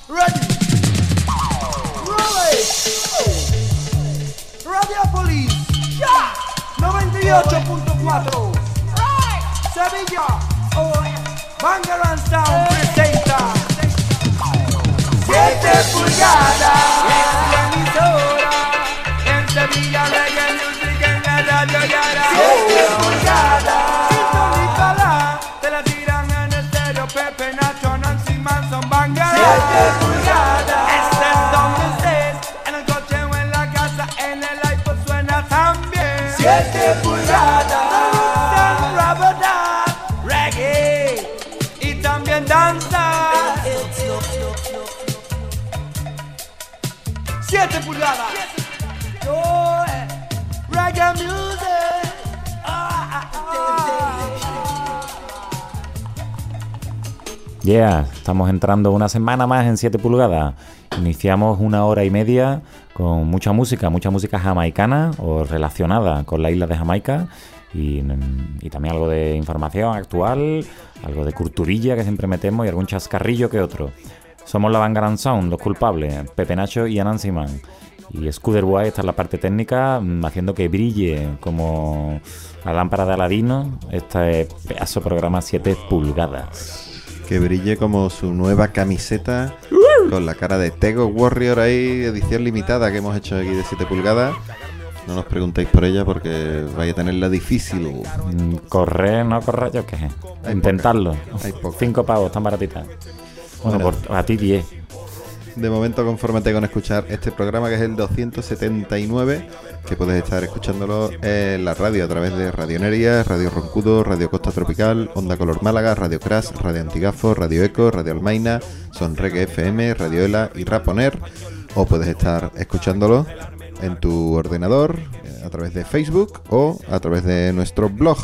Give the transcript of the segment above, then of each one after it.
Ready. Rolling. Radiopolis. Ya. 98.4. Sevilla. Bangarang Sound presenta 7 pulgadas. Es la emisora. En Sevilla Reggae Music en la radio Yara. 7 pulgadas. Sintonízala. Te la tiran en estéreo. Pepe, Nacho, Nancy Manson, Bangarang. 7 pulgadas. Estés donde estés. En el coche o en la casa. En el iPod suena también. 7 pulgadas. Danza 7 pulgadas. Reggae music. Yeah, estamos entrando una semana más en 7 pulgadas. Iniciamos 1 hora y media con mucha música jamaicana o relacionada con la isla de Jamaica. Y también algo de información actual, algo de culturilla que siempre metemos y algún chascarrillo que otro. Somos la Bangarang Sound, los culpables, Pepe Nacho y Anansi Man. Y Scooter Boy está en la parte técnica, haciendo que brille como la lámpara de Aladino este pedazo programa 7 pulgadas. Que brille como su nueva camiseta con la cara de Tego Warrior ahí, edición limitada que hemos hecho aquí de 7 pulgadas. No nos preguntéis por ella porque vais a tenerla difícil. Correr, no correr, yo qué sé. Intentarlo. 5 pavos, tan baratitas. Bueno, a ti 10. De momento, confórmate con escuchar este programa que es el 279, que puedes estar escuchándolo en la radio a través de Radio Neria, Radio Roncudo, Radio Costa Tropical, Onda Color Málaga, Radio Crash, Radio Antigafo, Radio Eco, Radio Almaina, Son Reggae FM, Radio Ela y Raponer. O puedes estar escuchándolo en tu ordenador, a través de Facebook o a través de nuestro blog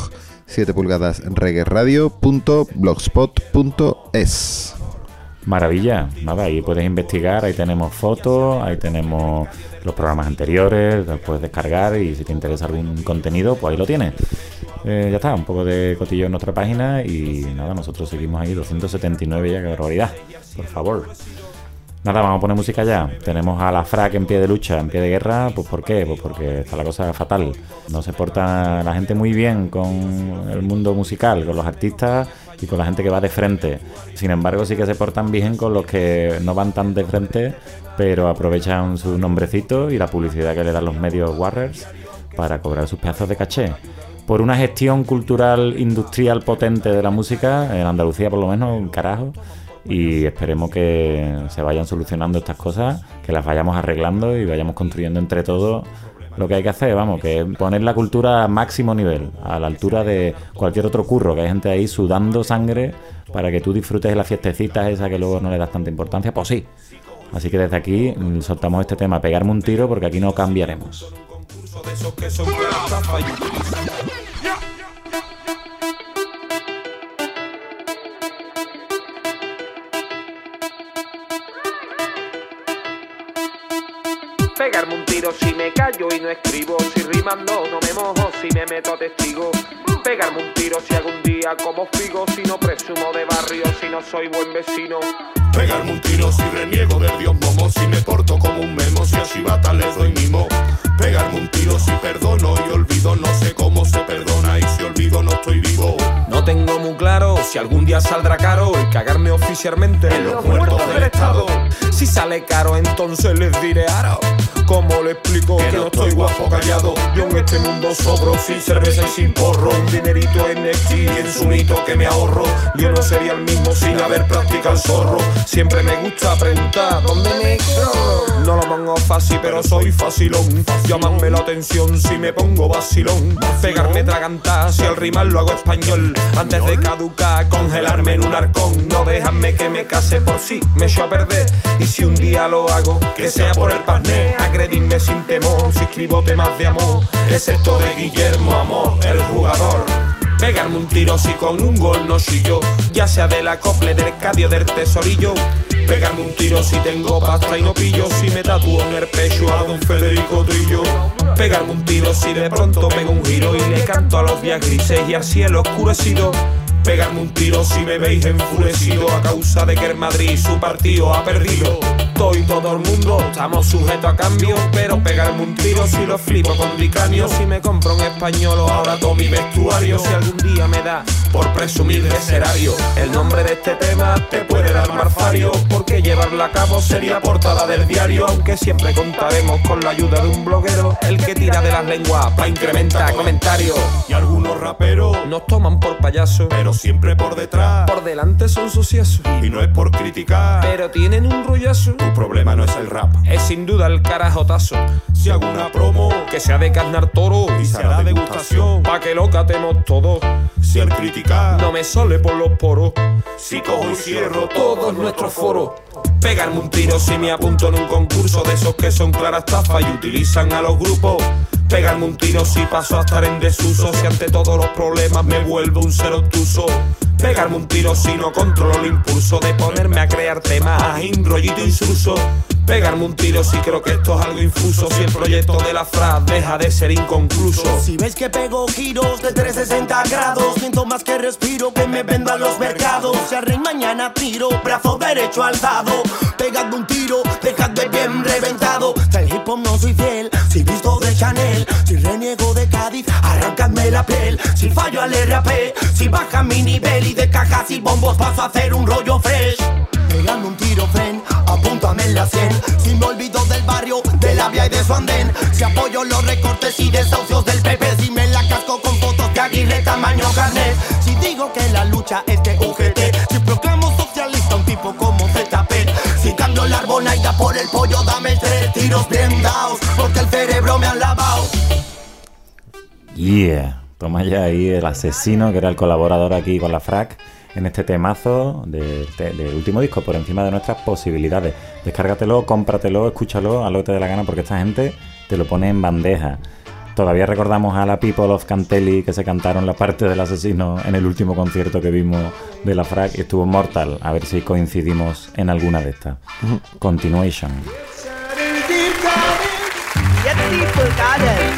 7pulgadasreggaeradio.blogspot.es. Maravilla, nada, ahí puedes investigar, ahí tenemos fotos, ahí tenemos los programas anteriores, los puedes descargar y si te interesa algún contenido, pues ahí lo tienes. Ya está, un poco de cotillo en nuestra página y nada, nosotros seguimos ahí, 279 ya, qué barbaridad, por favor. Nada, vamos a poner música ya. Tenemos a la FRAC en pie de lucha, en pie de guerra. Pues ¿por qué? Pues porque está la cosa fatal. No se porta la gente muy bien con el mundo musical, con los artistas y con la gente que va de frente. Sin embargo, sí que se portan bien con los que no van tan de frente, pero aprovechan su nombrecito y la publicidad que le dan los medios Warriors para cobrar sus pedazos de caché. Por una gestión cultural, industrial potente de la música, en Andalucía por lo menos, un carajo. Y esperemos que se vayan solucionando estas cosas, que las vayamos arreglando y vayamos construyendo entre todos lo que hay que hacer, vamos, que es poner la cultura a máximo nivel, a la altura de cualquier otro curro, que hay gente ahí sudando sangre para que tú disfrutes de las fiestecitas esas que luego no le das tanta importancia, pues sí. Así que desde aquí soltamos este tema, pegarme un tiro, porque aquí no cambiaremos. Pegarme un tiro si me callo y no escribo. Si rimando no me mojo, si me meto a testigo. Pegarme un tiro si algún día como figo. Si no presumo de barrio, si no soy buen vecino. Pegarme un tiro si reniego del dios momo. Si me porto como un memo, si a Shibata le doy mimo. Pegarme un tiro si perdono y olvido. No sé cómo se perdona y si olvido no estoy vivo. No tengo muy claro si algún día saldrá caro el cagarme oficialmente en los muertos del estado. Si sale caro entonces les diré aro. ¿Cómo le explico que no estoy guapo callado? Yo en este mundo sobro, sin cerveza y sin porro. Un dinerito en Nexti y en su nito que me ahorro. Yo no sería el mismo sin haber practicado el zorro. Siempre me gusta preguntar ¿dónde me creo? No lo pongo fácil pero soy facilón. Llamadme la atención si me pongo vacilón. Pegarme tragantar si al rimar lo hago español. Antes de caducar, congelarme en un arcón. No dejarme que me case por si me echo a perder. Y si un día lo hago, que sea por el parné. Agredirme sin temor, si escribo temas de amor. Excepto de Guillermo Amor, el jugador. Pegarme un tiro si con un gol no chillo. Ya sea del acople, del cadio, del tesorillo. Pegarme un tiro si tengo pasta y no pillo. Si me tatúo en el pecho a don Federico Trillo. Pegarme un tiro si de pronto pego un giro y le canto a los días grises y al cielo oscurecido. Pegarme un tiro si me veis enfurecido a causa de que el Madrid su partido ha perdido. Todo y todo el mundo estamos sujetos a cambio, pero pegarme un tiro si lo flipo con dicranio. Si me compro un español o ahora todo mi vestuario, si algún día me da por presumir de serario, el nombre de este tema te puede dar marfario, porque llevarla a cabo sería portada del diario. Aunque siempre contaremos con la ayuda de un bloguero, el que tira de las lenguas pa' incrementar comentarios. Y algunos raperos Nos toman por payasos, pero siempre por detrás. por delante son suciosos, Y no es por criticar, pero tienen un rollazo. tu problema no es el rap. Es sin duda el carajotazo, Si hago una promo que sea de carnar toro y será degustación, pa' que lo catemos todo. si el criticar No me sale por los poros, si cojo y cierro todo es nuestro foro. Pegarme un tiro si me apunto en un concurso de esos que son clara estafa y utilizan a los grupos. Pegarme un tiro si paso a estar en desuso, si ante todos los problemas me vuelvo un ser obtuso. Pegarme un tiro si no controlo el impulso de ponerme a crear temas en rollito insulso. Pegarme un tiro si creo que esto es algo infuso, si el proyecto de la frase deja de ser inconcluso. Si ves que pego giros de 360 grados, siento más que respiro que me vendo a los mercados. Si al rey mañana tiro, brazo derecho alzado, pegando un tiro, dejadme bien reventado. Si al hip hop no soy fiel, si visto de Chanel, si reniego de Cádiz, arrancadme la piel. Si fallo al RAP, si baja mi nivel y de cajas y bombos paso a hacer un rollo fresh. Pegando un tiro, friend, apúntame en la 100. Si me olvido del barrio, de la vía y de su andén. Si apoyo los recortes y desahucios del PP. Si me la casco con fotos de Aguirre tamaño carnet. Si digo que la lucha es de UGT. Si proclamo socialista un tipo como ZP. Si cambio la arbonaida por el pollo, dame 3 tiros bien dados, porque el cerebro me han lavado. Yeah, toma ya ahí el asesino, que era el colaborador aquí con la FRAC en este temazo del último disco, Por encima de nuestras posibilidades. Descárgatelo, cómpratelo, escúchalo, haz lo que te dé la gana, porque esta gente te lo pone en bandeja. Todavía recordamos a la People of Cantelli que se cantaron la parte del asesino en el último concierto que vimos de la FRAC y estuvo mortal. A ver si coincidimos en alguna de estas. Continuation. Yes, people got it.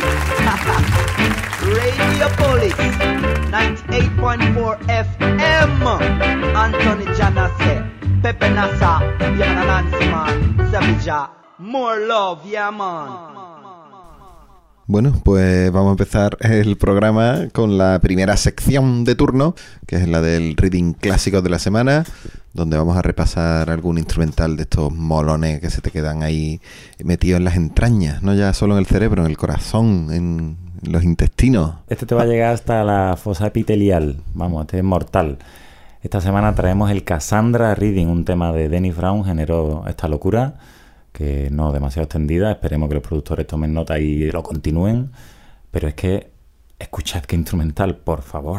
Radio Police 98.4 FM. Anthony Janase, Pepe Nasa, Yana Nancy man, Savija. More love, yeah man. Bueno, pues vamos a empezar el programa con la primera sección de turno, que es la del reading clásico de la semana, donde vamos a repasar algún instrumental de estos molones que se te quedan ahí metidos en las entrañas, no ya solo en el cerebro, en el corazón, en los intestinos. Este te va a llegar hasta la fosa epitelial, vamos, este es mortal. Esta semana traemos el Cassandra Reading, un tema de Dennis Brown, generó esta locura, que no demasiado extendida. Esperemos que los productores tomen nota y lo continúen. Pero es que, escuchad qué instrumental, por favor.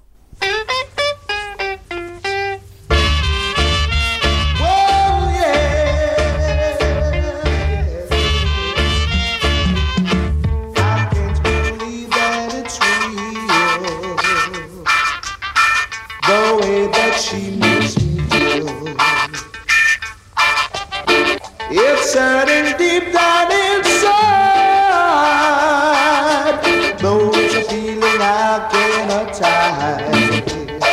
It's hurting deep down inside. Those are feeling I cannot tie.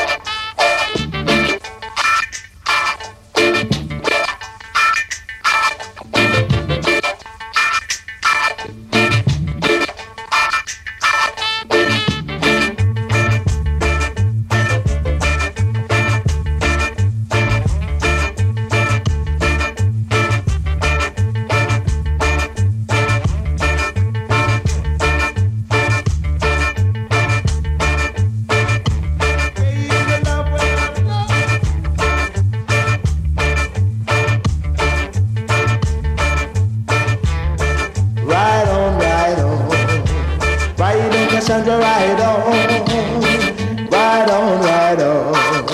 Cassandra, ride on, ride on, ride on.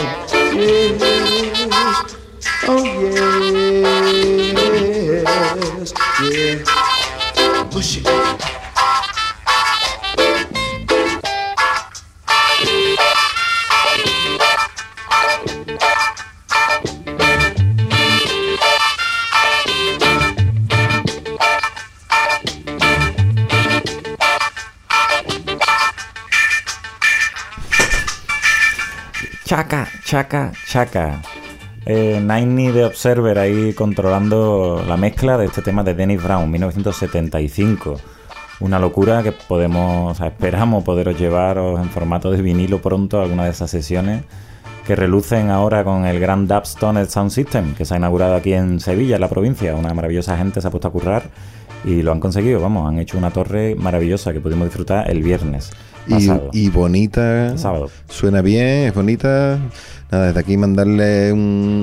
Yeah. Oh yes, yeah. Push it. Chaka, chaka, chaka. Niney de Observer ahí controlando la mezcla de este tema de Dennis Brown, 1975. Una locura que esperamos poderos llevaros en formato de vinilo pronto a alguna de esas sesiones que relucen ahora con el gran Dubstone Sound System que se ha inaugurado aquí en Sevilla, en la provincia. Una maravillosa gente se ha puesto a currar y lo han conseguido, han hecho una torre maravillosa que pudimos disfrutar el viernes pasado. Y bonita, el sábado. Suena bien, es bonita. Nada, desde aquí mandarle un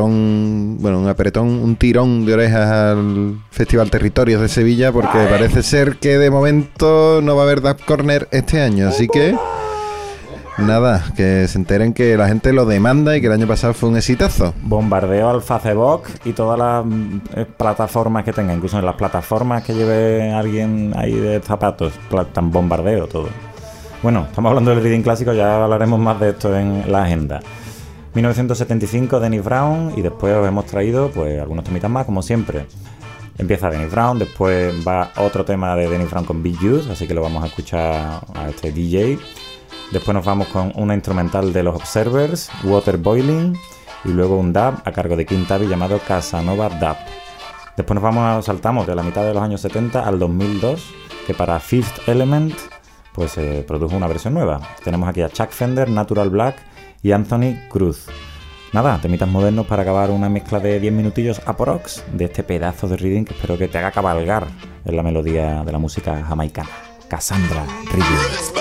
tirón de orejas al Festival Territorios de Sevilla, porque parece ser que de momento no va a haber Dub Corner este año, así que nada, que se enteren que la gente lo demanda y que el año pasado fue un exitazo. Bombardeo al Facebook y todas las plataformas que tenga, incluso en las plataformas que lleve alguien ahí de zapatos, tan bombardeo todo. Bueno, estamos hablando del reading clásico, ya hablaremos más de esto en la agenda. 1975, Dennis Brown, y después os hemos traído pues algunos temitas más, como siempre. Empieza Dennis Brown, después va otro tema de Dennis Brown con Big Youth, así que lo vamos a escuchar a este DJ. Después nos vamos con una instrumental de los Observers, Water Boiling, y luego un dub a cargo de King Tabby llamado Casanova Dub. Después saltamos de la mitad de los años 70 al 2002, que para Fifth Element pues se produjo una versión nueva. Tenemos aquí a Chuck Fender, Natural Black y Anthony Cruz. Nada, temitas modernos para acabar una mezcla de 10 minutillos aprox de este pedazo de reading que espero que te haga cabalgar en la melodía de la música jamaicana. Cassandra Reading.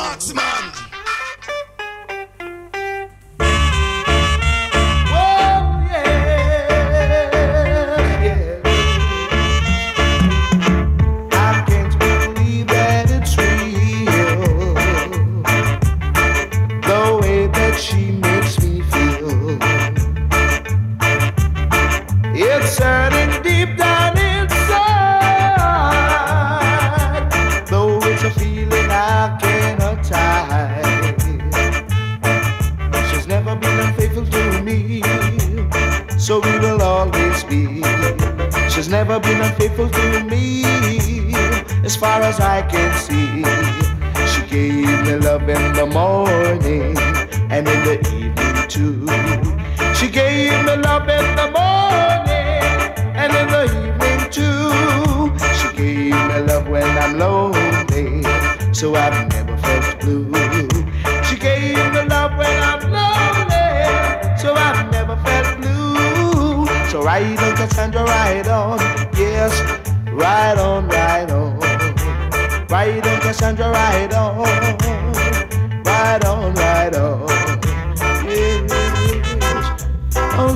So we will always be. She's never been unfaithful to me, as far as I can see. She gave me love in the morning and in the evening too. She gave me love in the morning and in the evening too. She gave me love when I'm lonely, so I've never felt blue. She gave me love when I'm lonely, so I've never felt blue. So ride on, Cassandra, ride on. Yes, ride on, ride on. Ride on, Cassandra, ride on. Ride on, ride on. Yes, oh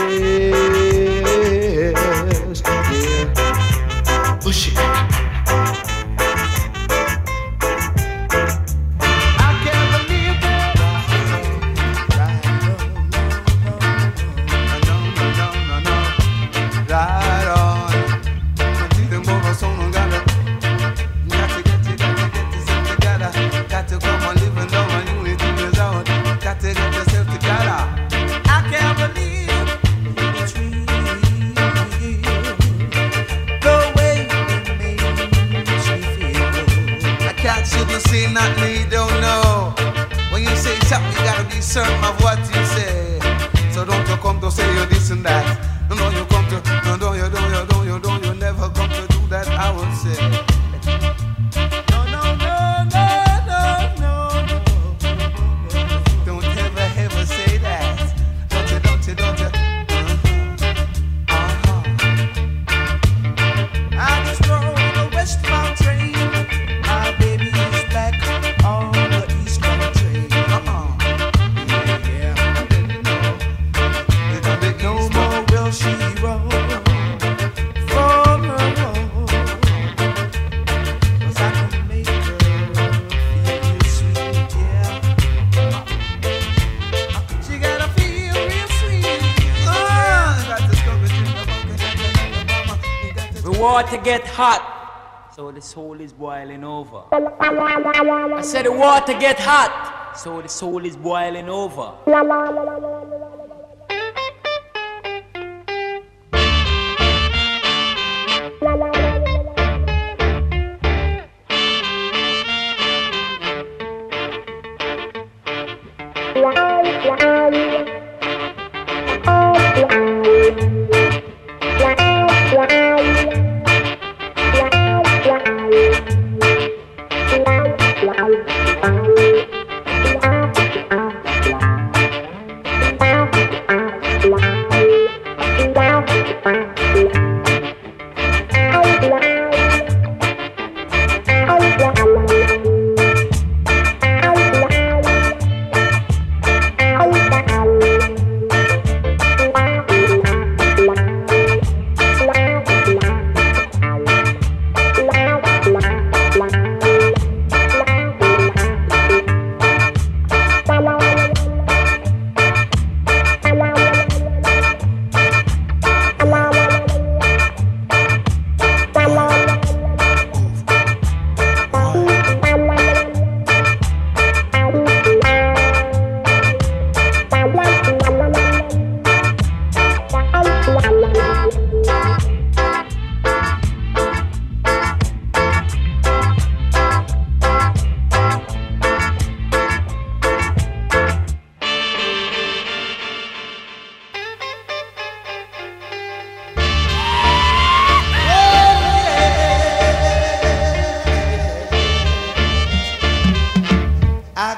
yes, yeah. Push it. Certain of what you say, so don't you come to say you this and that. No, you come to, no, you never come to do that. I would say, no, don't ever say that. Don't you. I just rode the westbound train. My baby is back on the eastbound train. She wrote for her home, 'cause I can make her feel sweet, yeah. She gotta feel real sweet. The water get hot, so the soul is boiling over. I said the water get hot, so the soul is boiling over.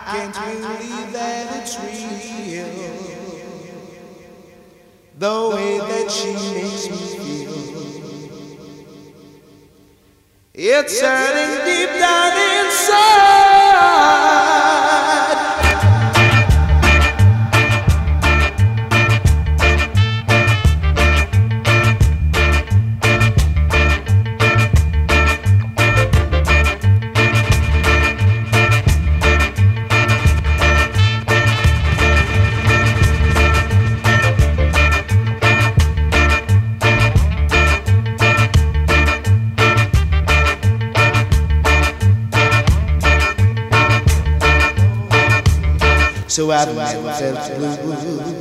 can't believe that it's real. The way that she makes me feel. It's hurting deep down inside. So I never felt blue.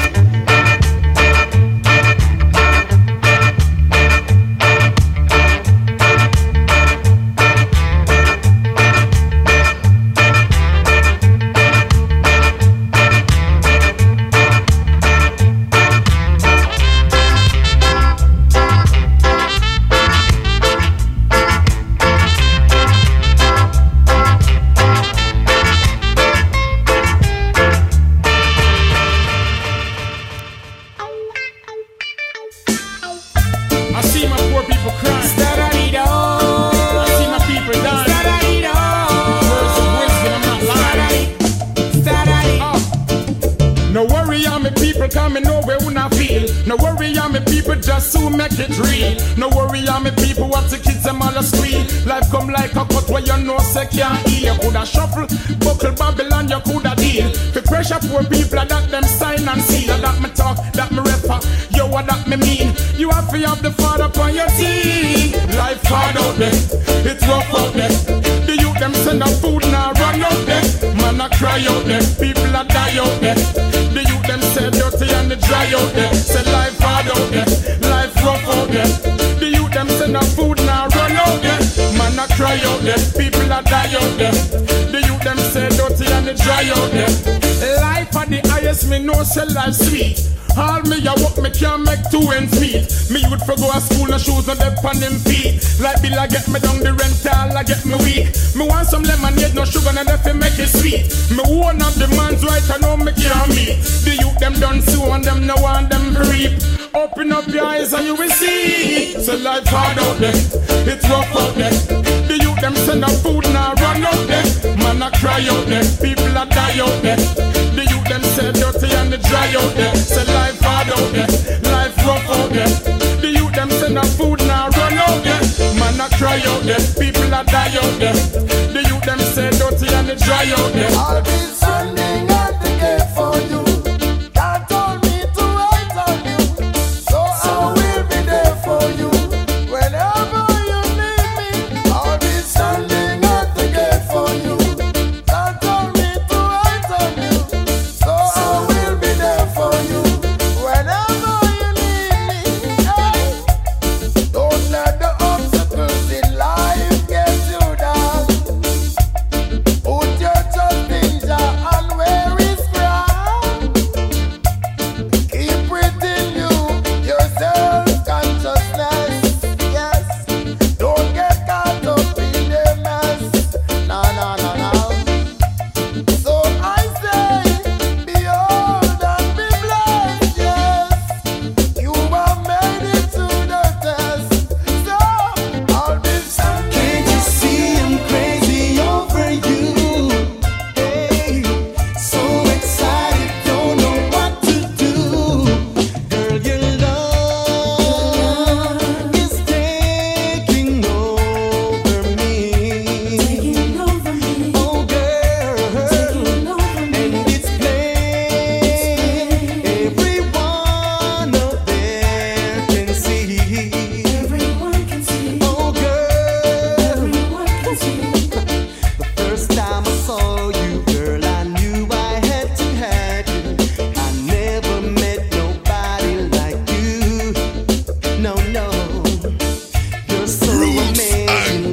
Can't hear, you coulda shuffle, buckle Babylon, you coulda deal. For pressure poor people, that them sign and seal. That me talk, that me refer, yo, what that me mean. You have to have the father upon your team. Life hard out there, it's rough out there. The youth them send a food now run out there. Man a cry out there, people a die out there. The youth them say dirty and they dry out there. Say life hard out there, life rough out there. The youth them send a food now run out there. Man a cry out there, people a die out there. The youth them say dirty and they dry out there. Life at the highest, me know say life sweet. All me a work, me can't make two ends meet. Me youth for go to school, no shoes, no dep on them feet. Like Bill a get me down the rental, I get me weak. Me want some lemonade, no sugar, no left to make it sweet. Me one of the man's right, I know me can't meet. The youth them done so and them no want them reap. Open up your eyes and you will see. So life hard out there, it's rough out there. The youth them send a food now run out there. Man a cry out there, people a die out there. The youth them say dirty and they dry out there. Say life hard out there, life rough out there. The youth them send a food now run out there. Man a cry out there, people a die out there. The youth them say dirty and they dry out there. I'll be standing at the gate for you. God told me to wait on you, so I will be there for you. Whenever you need me, I'll be standing at the gate for you. God told me to wait on you, so I will be there for you. Whenever you need me, hey. Don't let the obstacles in life get you down. Put your trust in Jah and wear His crown. Keep within you your self-consciousness. Yes, don't get caught up in the mess. No, no, no, no. So I say, behold and be blessed. Yes, you have made it to the test. So I'll be standing. Can't you see I'm crazy over you? Hey, so excited, don't know what to do. Girl, your love is taking over me. Oh, girl, and it's plain everyone up there can see. Oh, girl, the first time I saw you, girl, I knew I had to have you. I never met nobody like you. No, no, you're so amazing.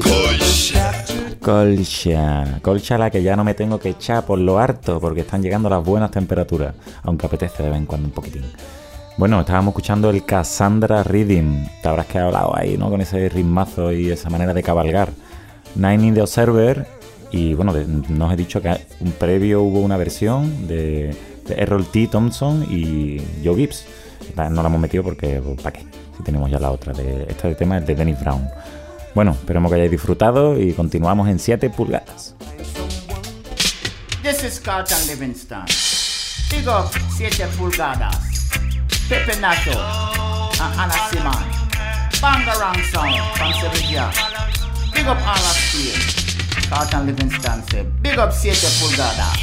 Colcha la que ya no me tengo que echar por lo harto porque están llegando las buenas temperaturas, aunque apetece de vez en cuando un poquitín. Bueno, estábamos escuchando el Cassandra Rhythm. Te habrás quedado ahí, ¿no? Con ese ritmazo y esa manera de cabalgar. Nine in the Observer Y bueno, no os he dicho que un previo hubo una versión de Errol T. Thompson y Joe Gibbs. No la hemos metido porque, ¿para qué? Si tenemos ya la otra. Este tema es de Dennis Brown. Bueno, esperemos que hayáis disfrutado y continuamos en 7 pulgadas. This is Carlton Livingston. Big up 7 pulgadas. Pepe Nacho and Anna Simon. Bangarang Sound from Sevilla. Big up all of Steel. Carlton Livingston said, big up 7 pulgadas.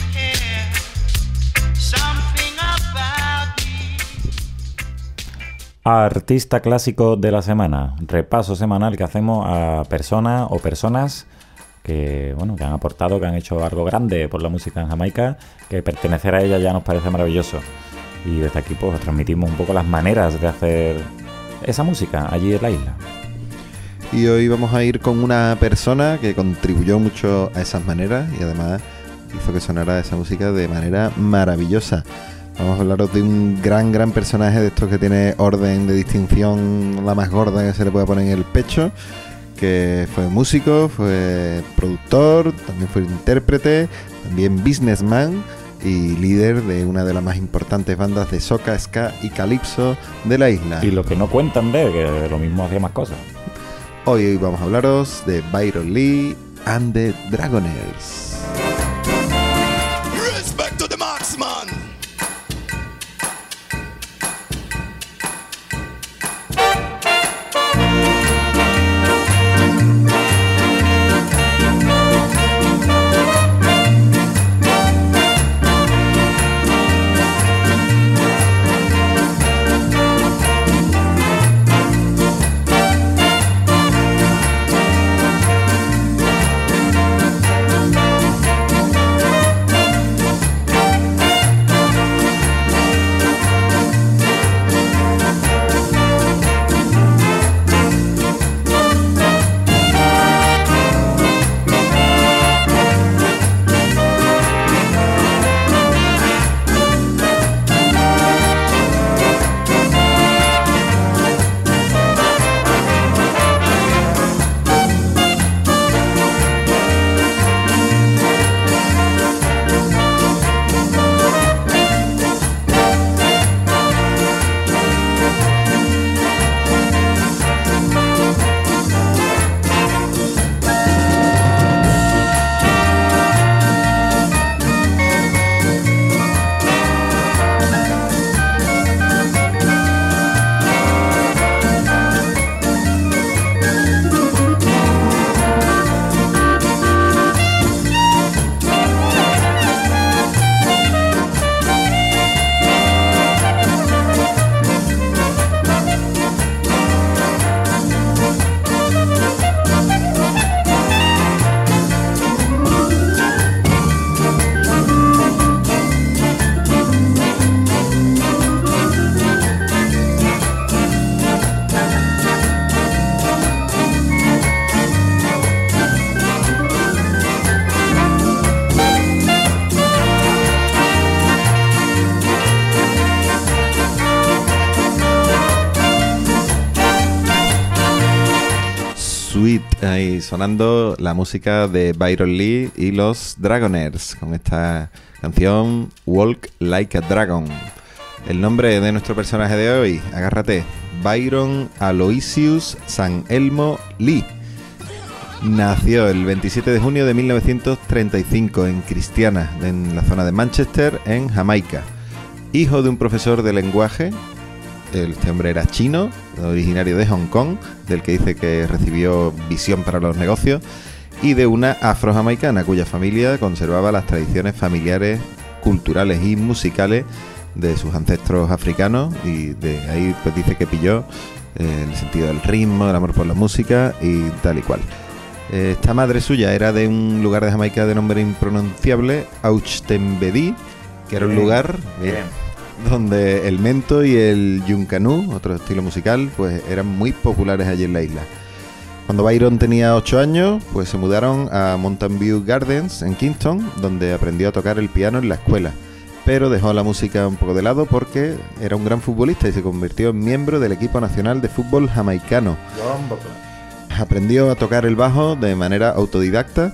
Artista clásico de la semana. Repaso semanal que hacemos a personas o personas que, bueno, que han aportado, que han hecho algo grande por la música en Jamaica, que pertenecer a ella ya nos parece maravilloso. Y desde aquí pues transmitimos un poco las maneras de hacer esa música allí en la isla. Y hoy vamos a ir con una persona que contribuyó mucho a esas maneras y además hizo que sonara esa música de manera maravillosa. Vamos a hablaros de un gran personaje de estos que tiene orden de distinción, la más gorda que se le puede poner en el pecho, que fue músico, fue productor, también fue intérprete, también businessman y líder de una de las más importantes bandas de soca, ska y calipso de la isla. Y lo que no cuentan de que lo mismo hacía más cosas. Hoy vamos a hablaros de Byron Lee and the Dragonaires. Respect to the marksman. Ahí sonando la música de Byron Lee y los Dragonaires con esta canción Walk Like a Dragon. El nombre de nuestro personaje de hoy, agárrate, Byron Aloysius San Elmo Lee. Nació el 27 de junio de 1935 en Christiana, en la zona de Manchester, en Jamaica. Hijo de un profesor de lenguaje. Este hombre era chino, originario de Hong Kong, del que dice que recibió visión para los negocios, y de una afro-jamaicana cuya familia conservaba las tradiciones familiares, culturales y musicales de sus ancestros africanos, y de ahí pues dice que pilló el sentido del ritmo, el amor por la música y tal y cual. Esta madre suya era de un lugar de Jamaica de nombre impronunciable, Auchtembedee, que era un lugar donde el mento y el yuncanú, otro estilo musical, pues eran muy populares allí en la isla. Cuando Byron tenía 8 años, pues se mudaron a Mountain View Gardens en Kingston, donde aprendió a tocar el piano en la escuela, pero dejó la música un poco de lado porque era un gran futbolista y se convirtió en miembro del equipo nacional de fútbol jamaicano. Aprendió a tocar el bajo de manera autodidacta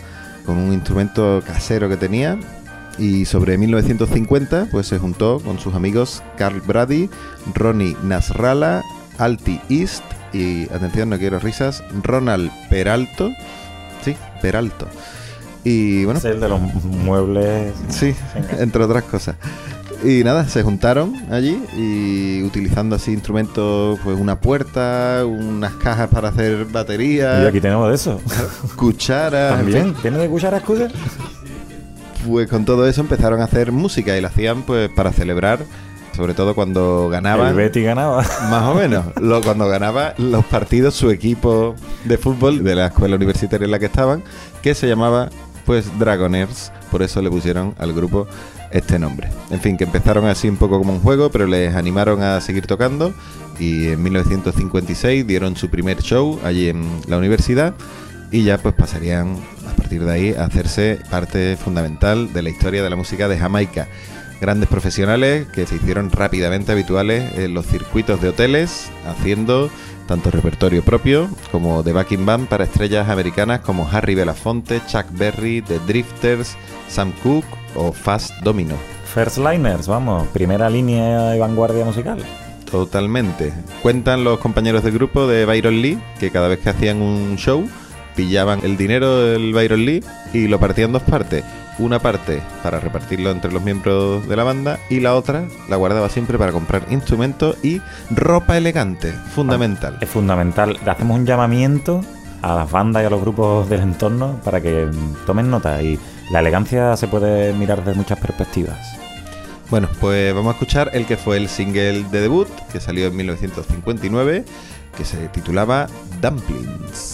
con un instrumento casero que tenía. Y sobre 1950 pues se juntó con sus amigos Carl Brady, Ronnie Nasrallah, Alti East y, atención, no quiero risas, Ronald Peralto. Sí, Peralto. Y bueno, Es el de los muebles. sí, entre otras cosas. Y nada, se juntaron allí y utilizando así instrumentos, pues una puerta, unas cajas para hacer batería, Y aquí tenemos de eso. cucharas, en También. fin. ¿Tiene de cuchara Scooter? Pues con todo eso empezaron a hacer música y la hacían pues para celebrar, sobre todo cuando ganaban. El Betty ganaba. Más o menos. Cuando ganaba los partidos su equipo de fútbol de la escuela universitaria en la que estaban, que se llamaba pues Dragoners, por eso le pusieron al grupo este nombre. En fin, que empezaron así un poco como un juego, pero les animaron a seguir tocando y en 1956 dieron su primer show allí en la universidad y ya pues pasarían a partir de ahí a hacerse parte fundamental de la historia de la música de Jamaica. Grandes profesionales que se hicieron rápidamente habituales en los circuitos de hoteles, haciendo tanto repertorio propio como de backing band para estrellas americanas como Harry Belafonte, Chuck Berry, The Drifters, Sam Cooke o Fats Domino. First Liners, vamos. Primera línea de vanguardia musical. Totalmente. Cuentan los compañeros del grupo de Byron Lee que cada vez que hacían un show pillaban el dinero del Byron Lee y lo partían en dos partes. Una parte para repartirlo entre los miembros de la banda y la otra la guardaba siempre para comprar instrumentos y ropa elegante, fundamental. Es fundamental. Le hacemos un llamamiento a las bandas y a los grupos del entorno para que tomen nota. Y la elegancia se puede mirar desde muchas perspectivas. Bueno, pues vamos a escuchar el que fue el single de debut, que salió en 1959, que se titulaba Dumplings.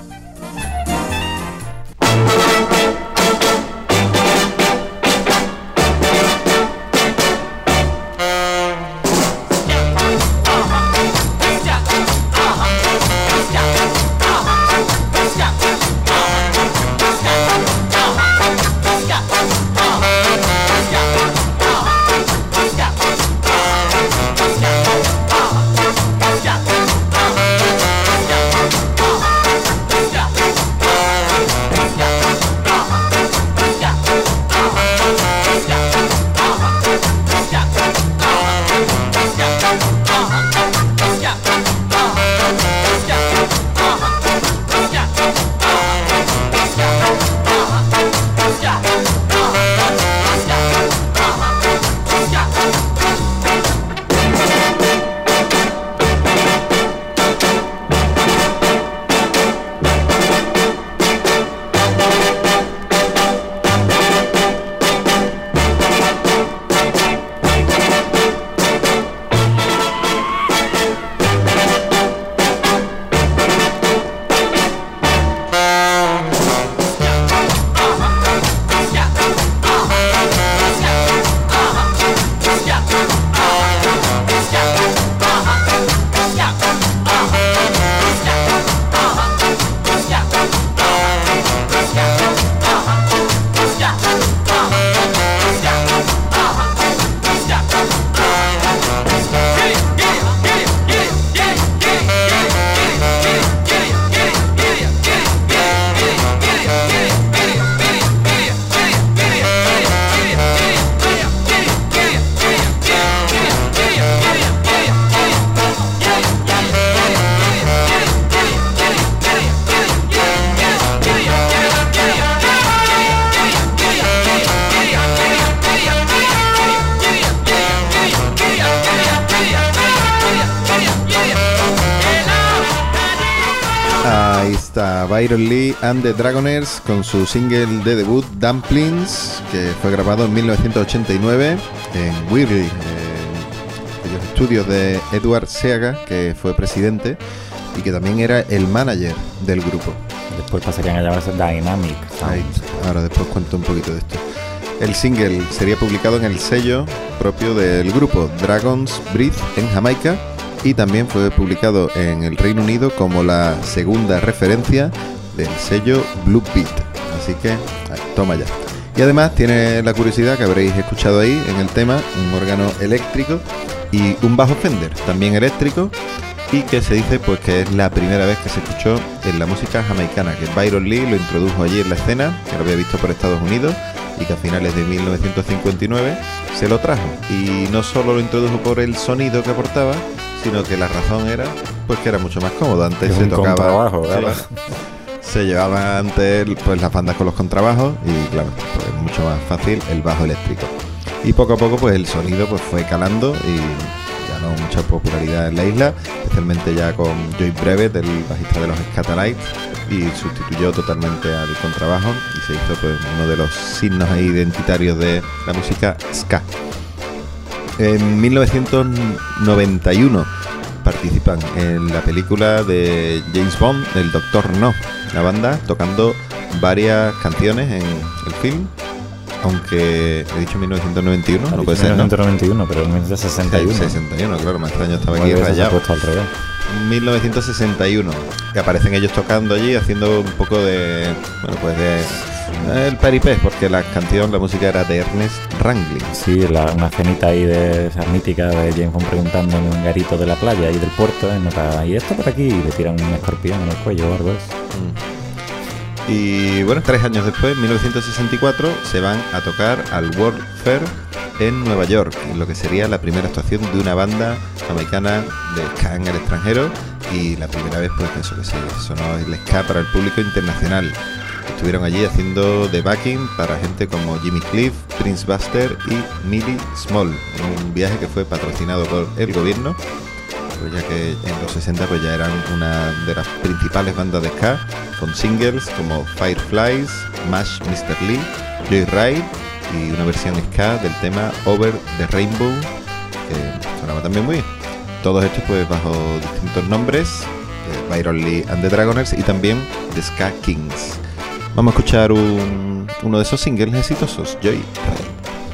Ahí está Byron Lee and the Dragoners con su single de debut Dumplings, que fue grabado en 1989 en Whirley, en los estudios de Edward Seaga, que fue presidente y que también era el manager del grupo. Después pasarían a llamarse Dynamic Ahí, Sound. ahora después cuento un poquito de esto. El single sería publicado en el sello propio del grupo Dragon's Breath en Jamaica y también fue publicado en el Reino Unido como la segunda referencia del sello Blue Beat. Así que, toma ya. Y además tiene la curiosidad que habréis escuchado ahí en el tema, un órgano eléctrico y un bajo Fender, también eléctrico, y que se dice pues que es la primera vez que se escuchó en la música jamaicana, que Byron Lee lo introdujo allí en la escena, que lo había visto por Estados Unidos y que a finales de 1959 se lo trajo. Y no solo lo introdujo por el sonido que aportaba, sino que la razón era pues que era mucho más cómodo. Antes se tocaba contrabajo, claro. Se llevaban antes pues las bandas con los contrabajos y claro, pues mucho más fácil el bajo eléctrico. Y poco a poco pues el sonido pues fue calando y ganó mucha popularidad en la isla, especialmente ya con Joey Brevet, el bajista de los Scatalites, y sustituyó totalmente al contrabajo y se hizo pues uno de los signos identitarios de la música ska. En 1991 participan en la película de James Bond, El Doctor No, la banda tocando varias canciones en el film, aunque he dicho 1991, no puede ser, ¿no? 1991, pero en 1961. 61, claro, más extraño, estaba aquí rayado. Puesto al revés. 1961, que aparecen ellos tocando allí, haciendo un poco de, bueno, pues de el peripés, porque la canción, la música era de Ernest Ranglin. Sí, una cenita ahí de esas míticas de James Bond preguntando en un garito de la playa y del puerto, nota, y esto por aquí, y le tiran un escorpión en el cuello o algo de eso. Y bueno, 3 años después, en 1964, se van a tocar al World Fair en Nueva York, en lo que sería la primera actuación de una banda jamaicana de ska en el extranjero y la primera vez pues eso que se sonó el ska para el público internacional. Estuvieron allí haciendo de backing para gente como Jimmy Cliff, Prince Buster y Millie Small, en un viaje que fue patrocinado por el gobierno, pues ya que en los 60 pues ya eran una de las principales bandas de ska, con singles como Fireflies, Mash Mr. Lee, Joyride y una versión ska del tema Over the Rainbow, que sonaba también muy bien. Todos estos pues bajo distintos nombres, Byron Lee and the Dragoners y también The Ska Kings. Vamos a escuchar uno de esos singles exitosos, Joyride.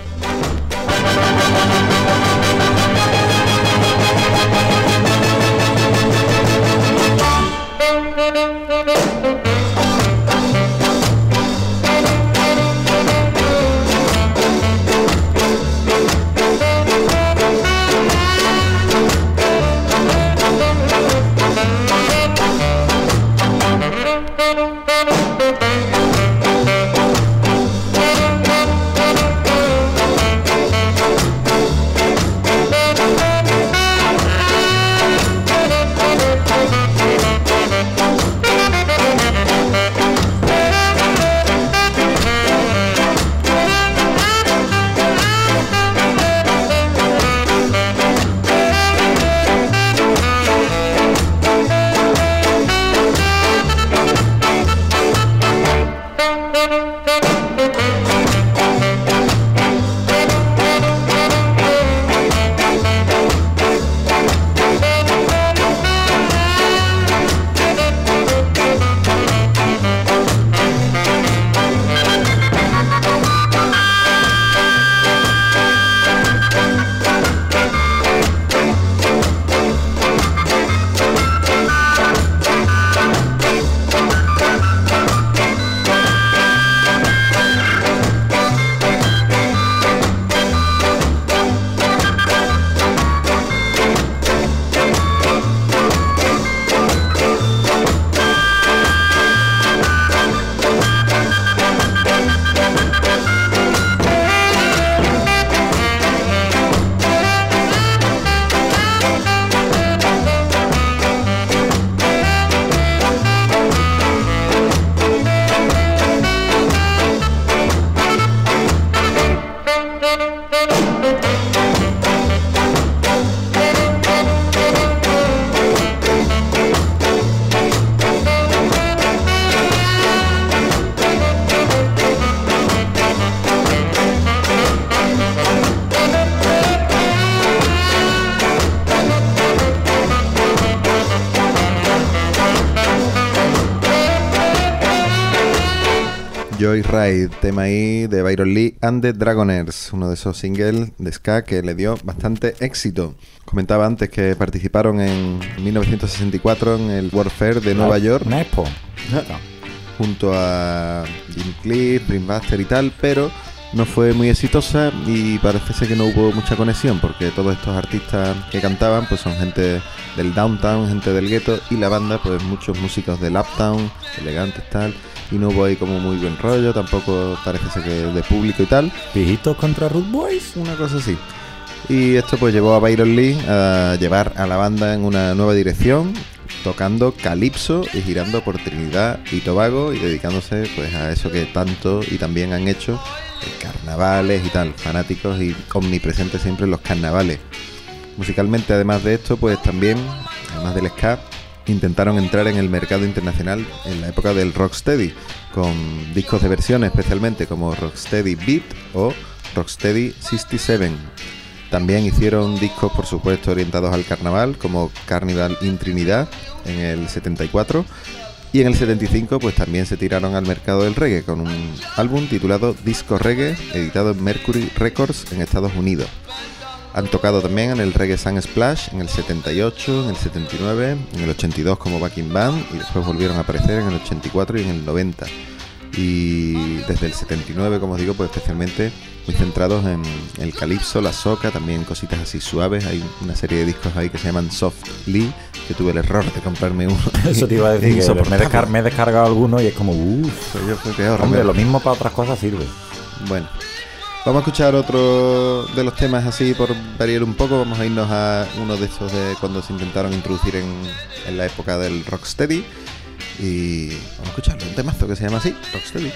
Joyride, tema ahí de Byron Lee and the Dragoners, uno de esos singles de ska que le dio bastante éxito. Comentaba antes que participaron en 1964 en el World Fair de Nueva York. Una expo. Junto a Jim Cliff, Prince Buster y tal, pero no fue muy exitosa y parece ser que no hubo mucha conexión, porque todos estos artistas que cantaban pues son gente del downtown, gente del gueto, y la banda pues muchos músicos del uptown, elegantes tal, y no hubo ahí como muy buen rollo, tampoco parece ser que de público y tal. ¿Pijitos contra Root Boys? Una cosa así. Y esto pues llevó a Byron Lee a llevar a la banda en una nueva dirección, tocando calipso y girando por Trinidad y Tobago y dedicándose pues a eso que tanto y también han hecho, carnavales y tal, fanáticos y omnipresentes siempre en los carnavales. Musicalmente, además de esto, pues también, además del ska, intentaron entrar en el mercado internacional en la época del rocksteady, con discos de versiones especialmente como Rocksteady Beat o Rocksteady 67. También hicieron discos, por supuesto, orientados al carnaval, como Carnival in Trinidad en el 74, y en el 75 pues también se tiraron al mercado del reggae con un álbum titulado Disco Reggae, editado en Mercury Records en Estados Unidos. Han tocado también en el Reggae Sun Splash en el 78, en el 79, en el 82 como backing band, y después volvieron a aparecer en el 84 y en el 90. Y desde el 79, como os digo, pues especialmente muy centrados en el calipso, la soca, también cositas así suaves. Hay una serie de discos ahí que se llaman Soft Lee, que tuve el error de comprarme uno. Eso te iba a decir, que me he descargado alguno y es como yo fue peor. Hombre, lo mismo para otras cosas sirve. Bueno, vamos a escuchar otro de los temas así por variar un poco. Vamos a irnos a uno de estos de cuando se intentaron introducir en la época del rocksteady. Y vamos a escucharlo, un temazo que se llama así, Rocksteady.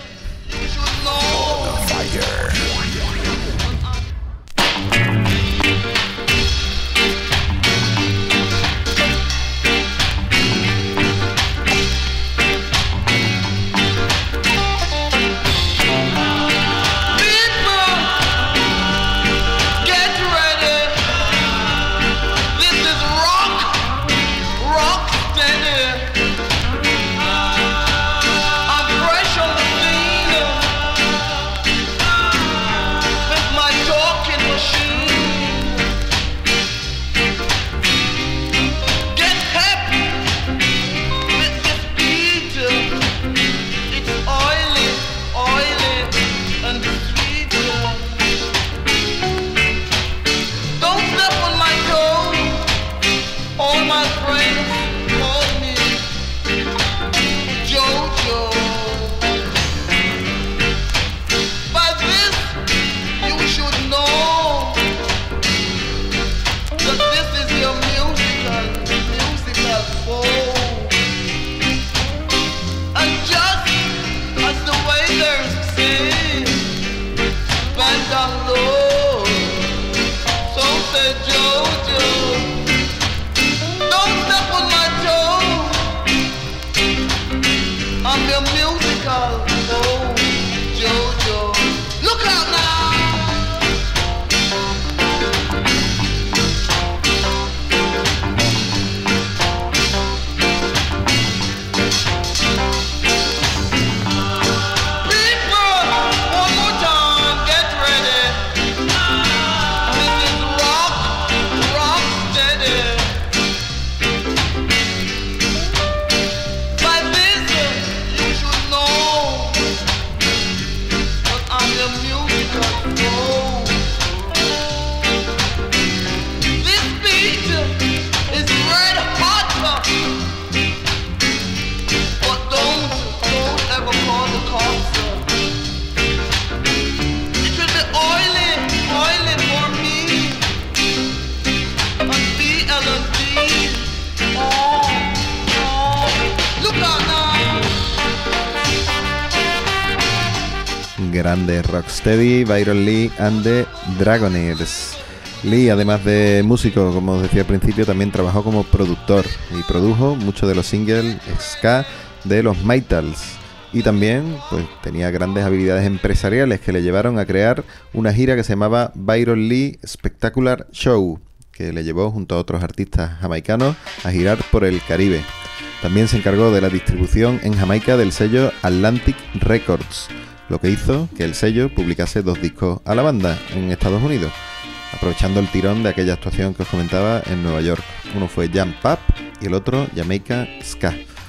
Grande Rocksteady, Byron Lee and the Dragonaires. Lee, además de músico, como os decía al principio, también trabajó como productor y produjo muchos de los singles ska de los Maytals. Y también pues tenía grandes habilidades empresariales que le llevaron a crear una gira que se llamaba Byron Lee Spectacular Show, que le llevó junto a otros artistas jamaicanos a girar por el Caribe. También se encargó de la distribución en Jamaica del sello Atlantic Records, lo que hizo que el sello publicase 2 discos a la banda en Estados Unidos, aprovechando el tirón de aquella actuación que os comentaba en Nueva York. Uno fue Jump Up y el otro Jamaica Ska.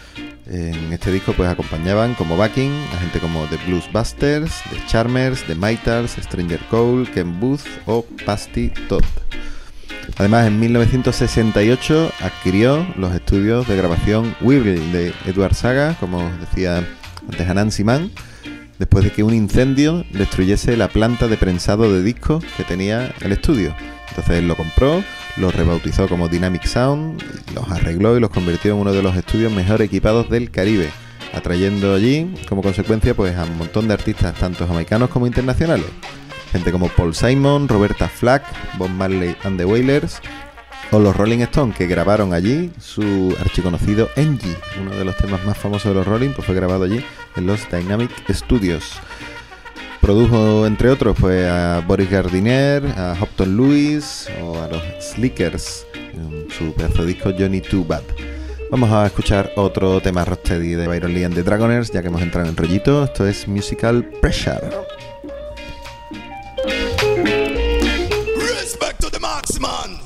En este disco pues acompañaban como backing a gente como The Blues Busters, The Charmers, The Maytals, Stranger Cole, Ken Booth o Pasty Todd. Además, en 1968 adquirió los estudios de grabación Weevil de Edward Saga, como os decía antes, Anansi Mann, después de que un incendio destruyese la planta de prensado de discos que tenía el estudio. Entonces él lo compró, lo rebautizó como Dynamic Sound, los arregló y los convirtió en uno de los estudios mejor equipados del Caribe, atrayendo allí como consecuencia pues a un montón de artistas tanto jamaicanos como internacionales. Gente como Paul Simon, Roberta Flack, Bob Marley and the Wailers o los Rolling Stones, que grabaron allí su archiconocido Angie. Uno de los temas más famosos de los Rolling pues fue grabado allí en los Dynamic Studios. Produjo, entre otros, pues a Boris Gardiner, a Hopton Lewis o a los Slickers en su pedazo de disco Johnny Too Bad. Vamos a escuchar otro tema rocksteady de Byron Lee and the Dragoners, ya que hemos entrado en rollito. Esto es Musical Pressure. Respect to the marksman.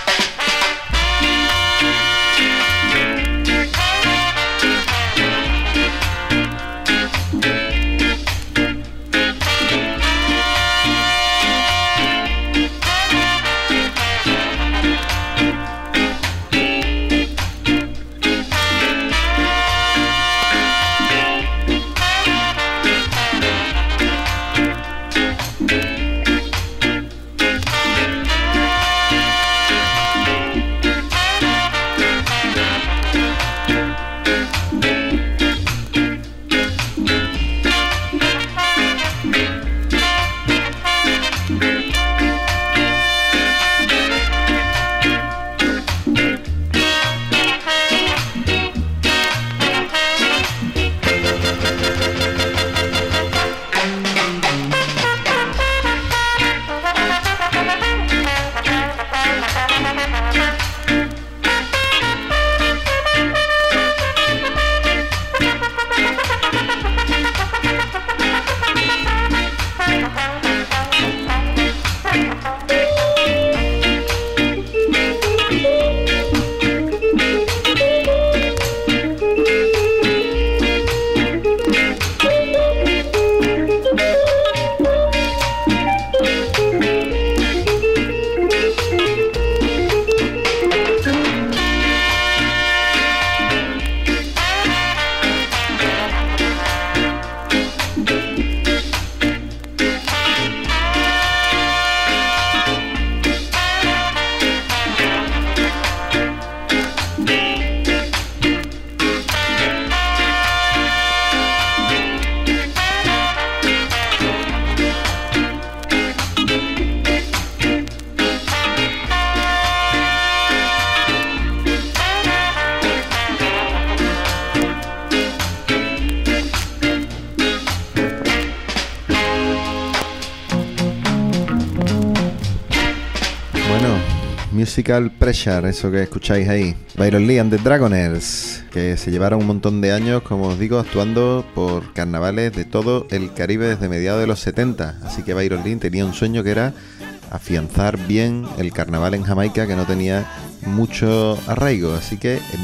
Musical Pressure, eso que escucháis ahí. Byron Lee and the Dragoners, que se llevaron un montón de años, como os digo, actuando por carnavales de todo el Caribe desde mediados de los 70. Así que Byron Lee tenía un sueño que era afianzar bien el carnaval en Jamaica, que no tenía mucho arraigo. Así que en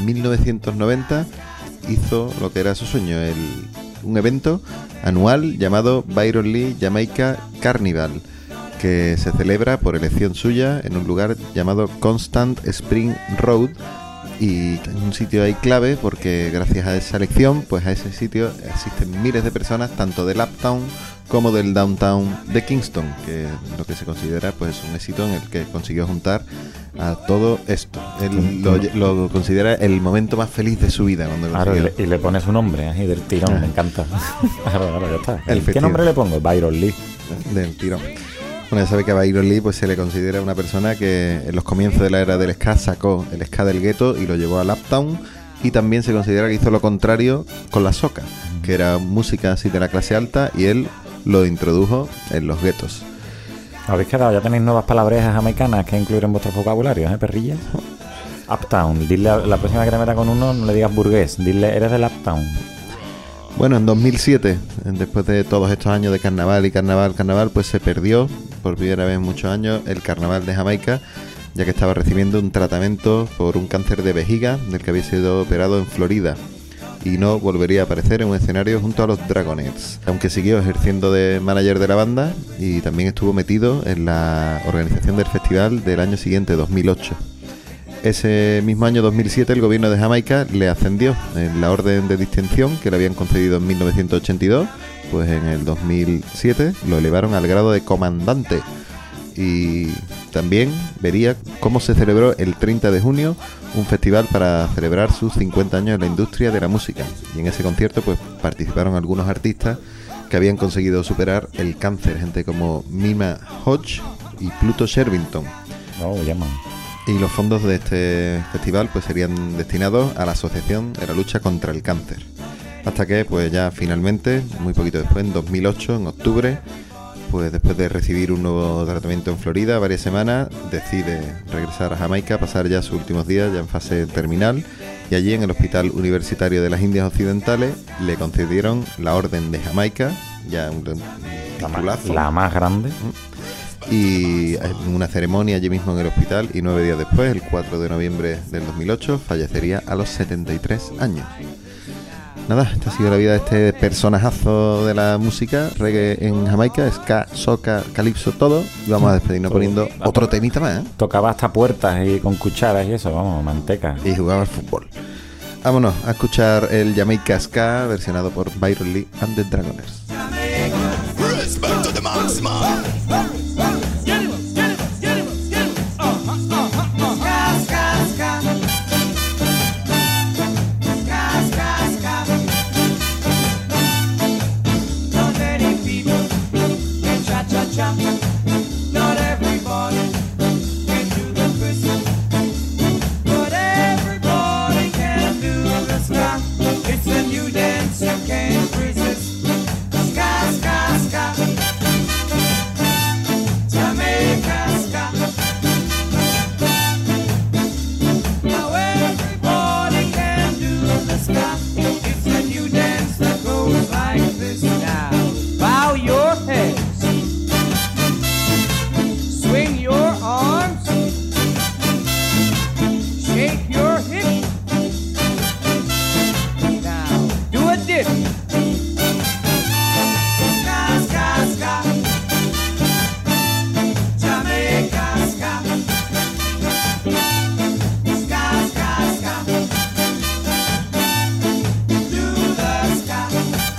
1990 hizo lo que era su sueño, un evento anual llamado Byron Lee Jamaica Carnival, que se celebra por elección suya en un lugar llamado Constant Spring Road, y es un sitio ahí clave porque gracias a esa elección, pues a ese sitio asisten miles de personas, tanto del Uptown como del Downtown de Kingston, que lo que se considera pues un éxito en el que consiguió juntar a todo esto. Él lo considera el momento más feliz de su vida cuando claro, y le pone su nombre ahí del tirón, me encanta. Claro, ya está. ¿Qué nombre le pongo? Byron Lee. Del tirón. Bueno, ya sabe que a Byron Lee pues se le considera una persona que en los comienzos de la era del ska sacó el ska del gueto y lo llevó al Uptown, y también se considera que hizo lo contrario con la soca, que era música así de la clase alta, y él lo introdujo en los guetos. ¿Habéis quedado? ¿Ya tenéis nuevas palabrejas jamaicanas que incluir en vuestros vocabularios, perrillas? Uptown, dile la próxima que te meta con uno, no le digas burgués, dile eres del Uptown. Bueno, en 2007, después de todos estos años de carnaval y carnaval, pues se perdió por primera vez en muchos años el carnaval de Jamaica, ya que estaba recibiendo un tratamiento por un cáncer de vejiga del que había sido operado en Florida. y no volvería a aparecer en un escenario junto a los Dragonettes, aunque siguió ejerciendo de manager de la banda y también estuvo metido en la organización del festival del año siguiente, 2008. Ese mismo año 2007 el gobierno de Jamaica le ascendió en la orden de distinción que le habían concedido en 1982, pues en el 2007 lo elevaron al grado de comandante. Y también vería cómo se celebró el 30 de junio un festival para celebrar sus 50 años en la industria de la música. Y en ese concierto pues participaron algunos artistas que habían conseguido superar el cáncer, gente como Mima Hodge y Pluto Shervington. Y los fondos de este festival pues serían destinados a la Asociación de la Lucha contra el Cáncer. Hasta que pues ya finalmente, muy poquito después, en 2008, en octubre, pues después de recibir un nuevo tratamiento en Florida varias semanas, decide regresar a Jamaica, pasar ya sus últimos días ya en fase terminal, y allí en el Hospital Universitario de las Indias Occidentales le concedieron la Orden de Jamaica, ya un titulazo, la más grande, y en una ceremonia allí mismo en el hospital, y 9 días después, el 4 de noviembre del 2008, fallecería a los 73 años. Nada, esta ha sido la vida de este personajazo de la música, reggae en Jamaica, ska, soca, calipso, todo. Y vamos a despedirnos poniendo otro temita más, ¿eh? Tocaba hasta puertas y con cucharas y eso, vamos, manteca. Y jugaba al fútbol. Vámonos a escuchar el Jamaica Ska, versionado por Byron Lee and the Dragoners. Respect to the maximum. Not everybody can do the twist, but everybody can do the ska. It's a new dance you can't resist. Ska, ska, ska. Jamaica ska. Now everybody can do the ska. It's a new dance that goes like this. Now bow your head. Swing your arms, shake your hips. Now do a dip. Ska, ska, ska. Jamaica ska. Ska, ska, ska. Do the ska.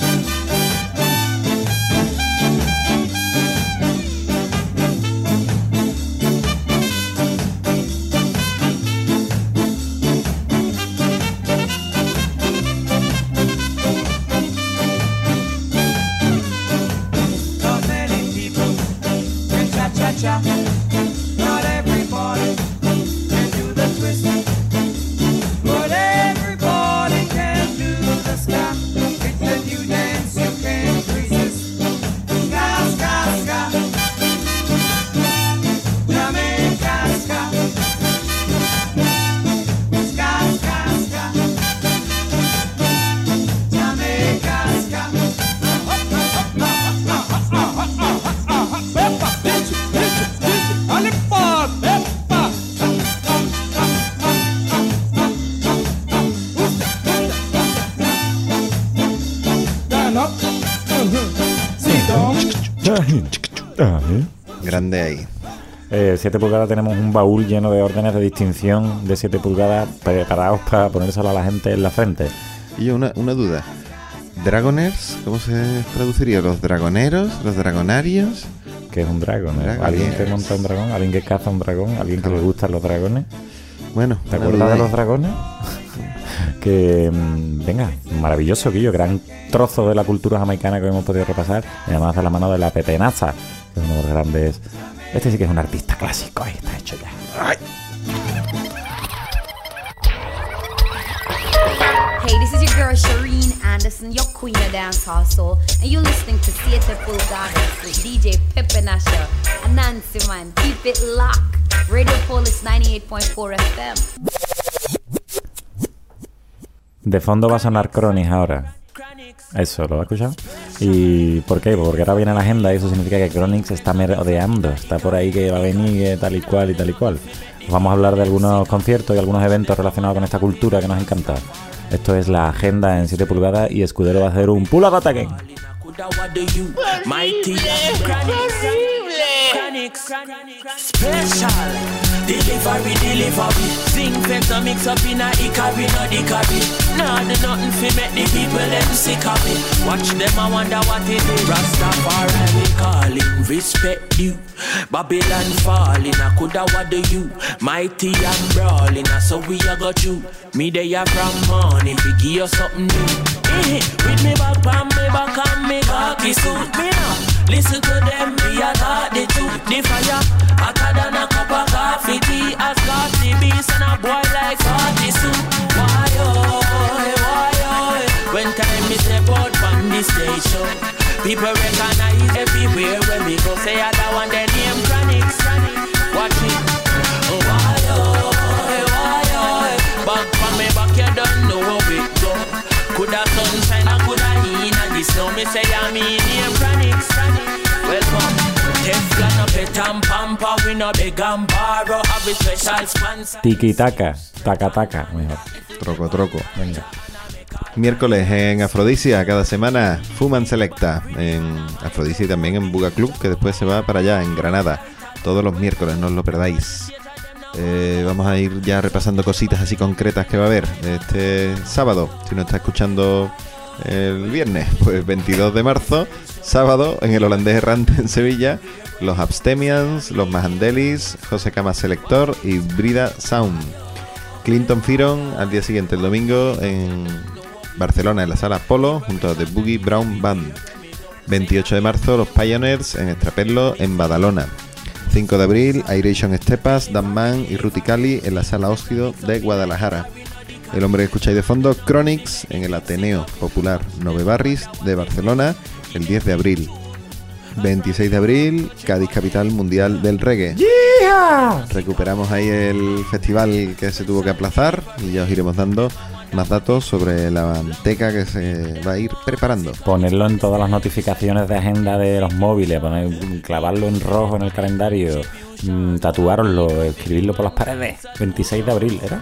Cha. Not everybody can do the twist, but everybody can do the ska. It's a new dance you can't resist. Ska, ska, ska. Jamaica ska. Ska, ska, ska. Jamaica ska. Grande ahí. 7 pulgadas tenemos un baúl lleno de órdenes de distinción de 7 pulgadas preparados para ponérselo a la gente en la frente. Y yo una duda. ¿Dragoners? ¿Cómo se traduciría? ¿Los dragoneros? ¿Los dragonarios? ¿Qué es un dragón? ¿Alguien que monta un dragón? ¿Alguien que caza un dragón? ¿Alguien que le gustan los dragones? Bueno, ¿te acuerdas de los dragones? Que, venga, maravilloso, Guillo, gran trozo de la cultura jamaicana que hemos podido repasar, y además de la mano de la Pepe Nasa, que es uno de los grandes. Este sí que es un artista clásico, ahí está hecho ya. ¡Ay! Hey, this is your girl Shireen Anderson, your queen of dancehall soul, and you're listening to 7 Pulgadas with DJ Pepe Nasha and Nancy Man. Keep it locked. Radio Polis 98.4 FM. De fondo va a sonar Chronix ahora. Eso, ¿lo has escuchado? ¿Y por qué? Porque ahora viene la agenda y eso significa que Chronix está merodeando. Está por ahí que va a venir tal y cual y tal y cual. Vamos a hablar de algunos conciertos y algunos eventos relacionados con esta cultura que nos encanta. Esto es la agenda en 7 pulgadas y Escudero va a hacer un pull-up ataque. Special delivery, sing fence mix up in a Ikari, no the carry. Nah, do nothing fi make the people them sick of it. Watch them and wonder what it is. Rastafari we calling, respect you. Babylon falling, I coulda what do you? Mighty and brawling, so we a got you. Me they a from morning, we give you something new. With me back and me cocky suit me now. Listen to them, we a got the truth. The fire hotter than a cup of coffee. Tea as coffee beast and a boy like 40 soup. Why oh, when time is about from the station, people recognize everywhere when we go. Say other one their name Chronics. Watch it. Why oh, back from me back you don't know how it go. Coulda sunshine and coulda heat and the snow. Me say I mean name Chronics. Welcome. Teflon up it and pamper. We no beg and borrow. Have a special sponsor. Tiki-taka, taca-taca, mejor. Troco. Venga. Miércoles en Afrodisia, cada semana Fuman Selecta en Afrodisia y también en Buga Club, que después se va para allá, en Granada. Todos los miércoles, no os lo perdáis. Vamos a ir ya repasando cositas así concretas que va a haber este sábado. Si nos está escuchando el viernes, pues 22 de marzo, sábado, en el Holandés Errante en Sevilla, los Abstemians, los Mahandelis, José Cama Selector y Brida Sound. Clinton Firon al día siguiente, el domingo, en Barcelona, en la Sala Polo, junto a The Boogie Brown Band. 28 de marzo, los Pioneers en Estraperlo, en Badalona. 5 de abril, Airation Estepas, Dan Man y Ruti Cali en la Sala Ósquido de Guadalajara. El hombre que escucháis de fondo, Chronix, en el Ateneo Popular Nove Barris de Barcelona, el 10 de abril. 26 de abril, Cádiz, capital mundial del reggae. ¡Yeah! Recuperamos ahí el festival que se tuvo que aplazar y ya os iremos dando más datos sobre la manteca que se va a ir preparando. Ponerlo en todas las notificaciones de agenda de los móviles, clavarlo en rojo en el calendario, tatuároslo, escribirlo por las paredes. 26 de abril, ¿era?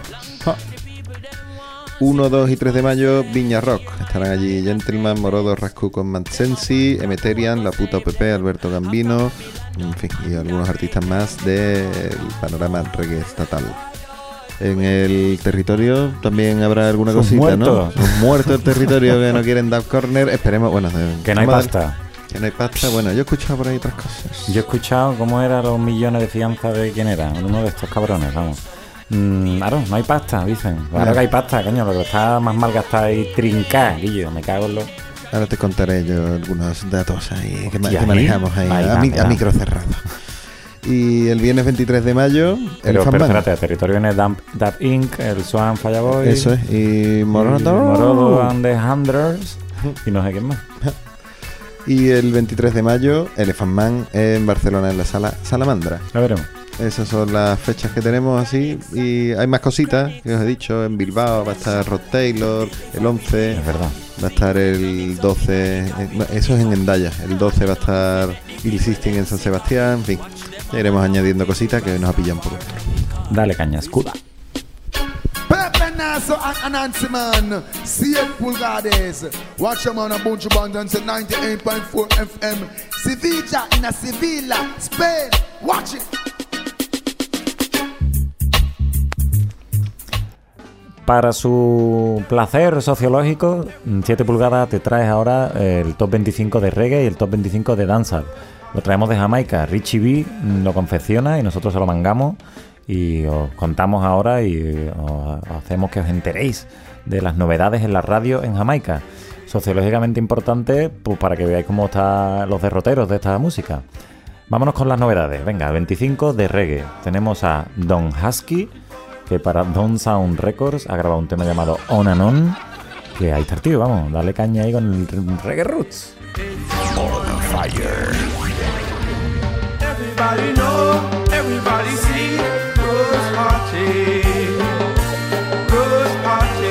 1, 2 y 3 de mayo, Viña Rock. Estarán allí Gentleman, Morodo, Rascu con Mansensi, Emeterian, La Puta OPP, Alberto Gambino, en fin, y algunos artistas más del panorama reggae estatal. En el territorio también habrá alguna cosita, ¿no? Un muerto el territorio que no quieren Dub Corner. Esperemos, bueno, que no hay pasta. Que no hay pasta. Bueno, yo he escuchado por ahí otras cosas. Yo he escuchado cómo eran los millones de fianza de quién era, uno de estos cabrones, vamos. Claro, no hay pasta, dicen. Claro que hay pasta, coño, lo que está más mal gastado y trincar, Guillo, me cago en lo... Ahora te contaré yo algunos datos ahí que manejamos ahí a micro cerrado. Y el viernes 23 de mayo, pero espérate, territorio viene Dub Inc., el Swan Fireboy. Eso es, y Morodo and the Handlers, y no sé quién más. Y el 23 de mayo, Elephant Man en Barcelona, en la Sala Salamandra. Ya veremos. Esas son las fechas que tenemos así. Y hay más cositas que os he dicho. En Bilbao va a estar Rod Taylor el 11. Es verdad. Va a estar el 12. Eso es en Hendaya. El 12 va a estar Il Sisting en San Sebastián. En fin, ya iremos añadiendo cositas que nos pillan por otro. Dale caña, escuda. Pepe Naso and Nancy Man, 7 pulgadas. Watch them on a bunch of bands and 98.4 FM. Sevilla in a Sevilla, Spain. Watch it. Para su placer sociológico, 7 pulgadas te traes ahora el top 25 de reggae y el top 25 de dancehall. Lo traemos de Jamaica. Richie B lo confecciona y nosotros se lo mangamos y os contamos ahora y os hacemos que os enteréis de las novedades en la radio en Jamaica. Sociológicamente importante, pues para que veáis cómo están los derroteros de esta música. Vámonos con las novedades. Venga, 25 de reggae. Tenemos a Don Husky, que para Don Sound Records ha grabado un tema llamado On and On, que ahí está el tío, vamos, dale caña ahí con el reggae roots. On fire. Everybody know, everybody see, Rose Party, Rose Party.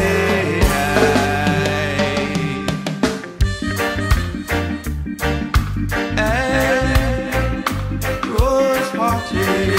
Hey, Rose Party.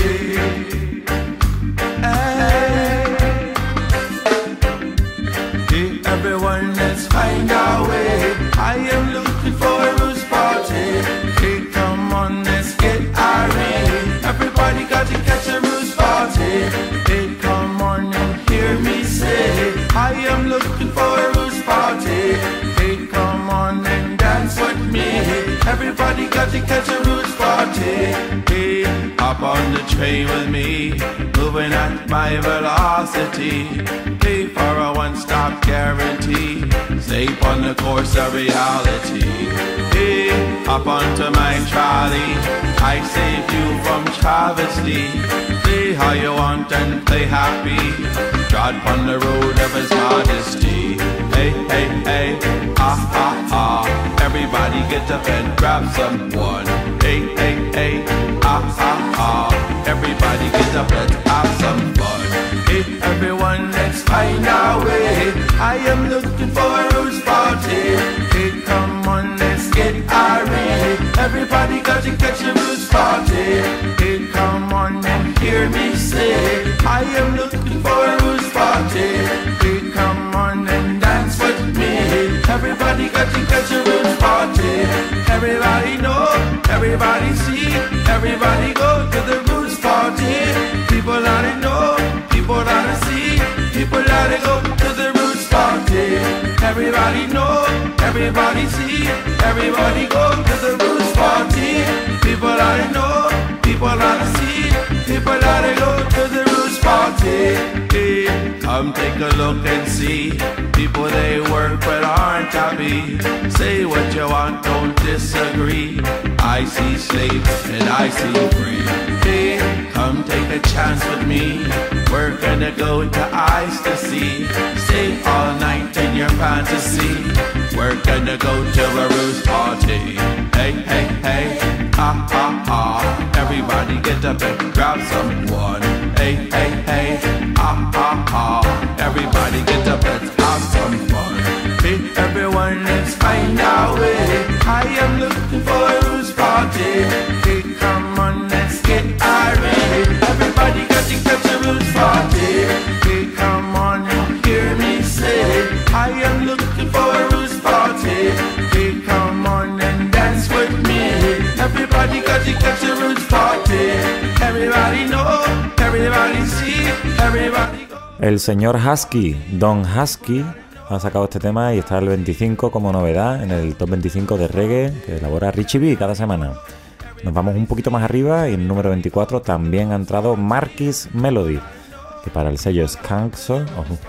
catch a roots party. Hey, hop on the train with me, moving at my velocity. Hey, for a one-stop guarantee, stay on the course of reality. Hey, hop onto my trolley, I save you from travesty. Play how you want and play happy, trod on the road of his modesty. Hey, hey, hey, ah, ah, ah, everybody get up and grab someone. Hey, hey, hey, ah, ah, ah, everybody get up and have some fun. Hey, everyone, let's find our way. I am looking for a roots party. Hey, come on, let's get irate. Everybody got to catch a roots party. Hey, come on and hear me say, I am looking for a roots party. Hey, come on and dance with me. Everybody got to catch a roots party. Everybody know, everybody see, everybody go to the roots party. People that I know, people that I see, people that I go to the roots party. Everybody know, everybody see, everybody go to the roots party. People that I know, people that I see, people that I go to the roots party. Hey, come take a look and see, people they work but aren't happy. Say what you want, don't disagree. I see slaves and I see free. Hey, come take a chance with me, we're gonna go to eyes to see. Stay all night in your fantasy, we're gonna go to a roots party. Hey, hey, hey, ah, ah, ah, everybody get up and grab someone. Hey, hey, hey, ah, ah, ah, everybody get up and have some fun. Hey, everyone, let's find our way. I am looking for a roots party. Hey, come on, let's get irate. Everybody got to catch a roots party. Hey, come on and hear me say, I am looking for a roots party. Hey, come on and dance with me. Everybody got to catch a roots party. Everybody know, everybody see, everybody go. El señor Husky, Don Husky, ha sacado este tema y está el 25 como novedad en el top 25 de reggae que elabora Richie B cada semana. Nos vamos un poquito más arriba y en el número 24 también ha entrado Marquis Melody, que para el sello Skunkso,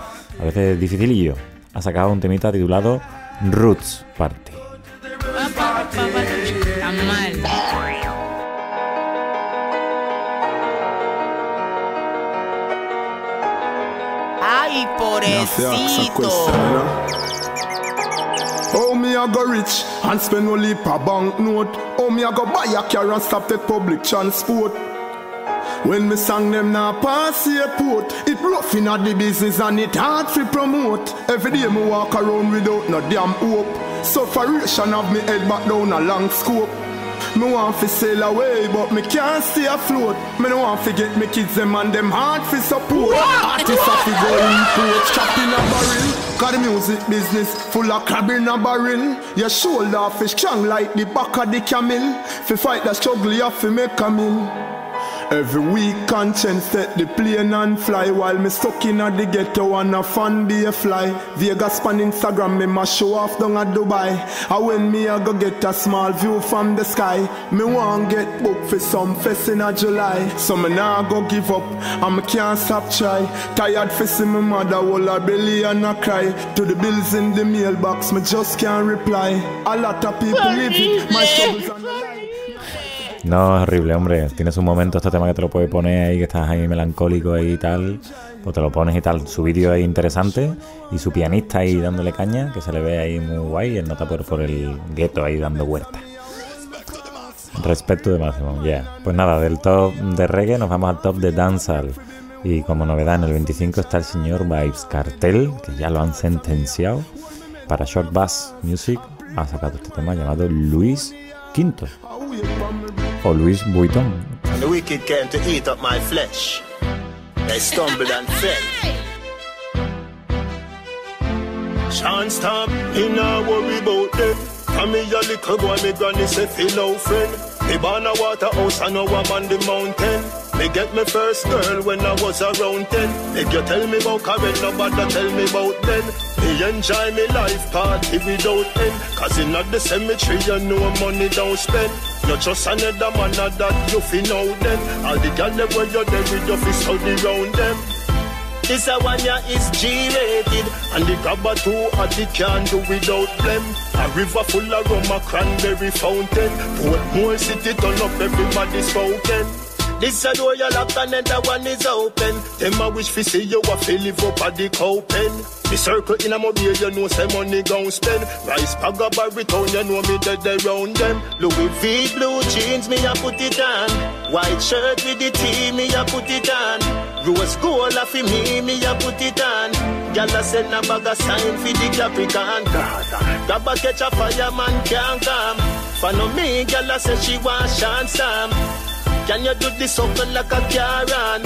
a veces dificilillo, ha sacado un temita titulado Roots Party. Ay, pobrecito. Oh, me I go rich and spend no leap a banknote. Oh, me I go buy a car and stop the public transport. When me sang them now pass airport, it rough in the business and it hard to promote. Every day me walk around without no damn hope. Sufferation of me head back down a long scope. Me want to sail away, but me can't stay afloat. Me no want to get me kids them and them hard for support. Artists have to go import, chop in a barrel. Cause the music business full of crab in a barrel. Your shoulder fish strong like the back of the camel. Fi fight the struggle you have to make a meal. Every week conscience set the plane and fly. While me stuck in at the ghetto and a fan be a fly. Vegas on Instagram me ma show off down at Dubai. And when me I go get a small view from the sky, me want get booked for some fest in a July. So me nah go give up and me can't stop try. Tired for see my mother hold her belly and a cry. To the bills in the mailbox me just can't reply. A lot of people living my struggles and the life. No, es horrible, hombre. Tienes un momento este tema que te lo puedes poner ahí, que estás ahí melancólico ahí y tal, pues te lo pones y tal. Su vídeo es interesante y su pianista ahí dándole caña, que se le ve ahí muy guay, él nota por el gueto ahí dando vueltas. Respeto de máximo, ya. Yeah. Pues nada, del top de reggae nos vamos al top de dancehall. Y como novedad en el 25 está el señor Vybz Kartel, que ya lo han sentenciado. Para Short Bass Music ha sacado este tema llamado Luis V. O Luis Vuitton. And the wicked came to eat up my flesh. They stumbled and fell. Shan't stop, me nah worry about them. Come me a little boy, me granny say feel out friend. Me born a waterhouse and now I'm on the mountain. Me get my first girl when I was around 10. If you tell me about Karen, nobody tell me about then. Me enjoy me life party without end. Cause in the cemetery you know money don't spend. Not just another man that you fi know them. All the girl them where you there with your fist out around them. This a one ya is G-rated, and the grabber too hot it can't do without blame. A river full of rum, a cranberry fountain. Portmore city turn up, everybody spoken. This a door you lock and another one is open. Them a wish fi see you a fi live up at the copen. The circle in a mobile, you know say money gon' spend. Rice bag a Barrytown, you know me dead around them. Louis V blue jeans, me a put it on. White shirt with the T, me a put it on. Rose gold a fi me a put it on. Gyal a send a bag of sign fi the Capricorn. Grab a catch a fireman can't come. Follow me, gyal a say she want Sean Sam. Can you do this something like a Karen?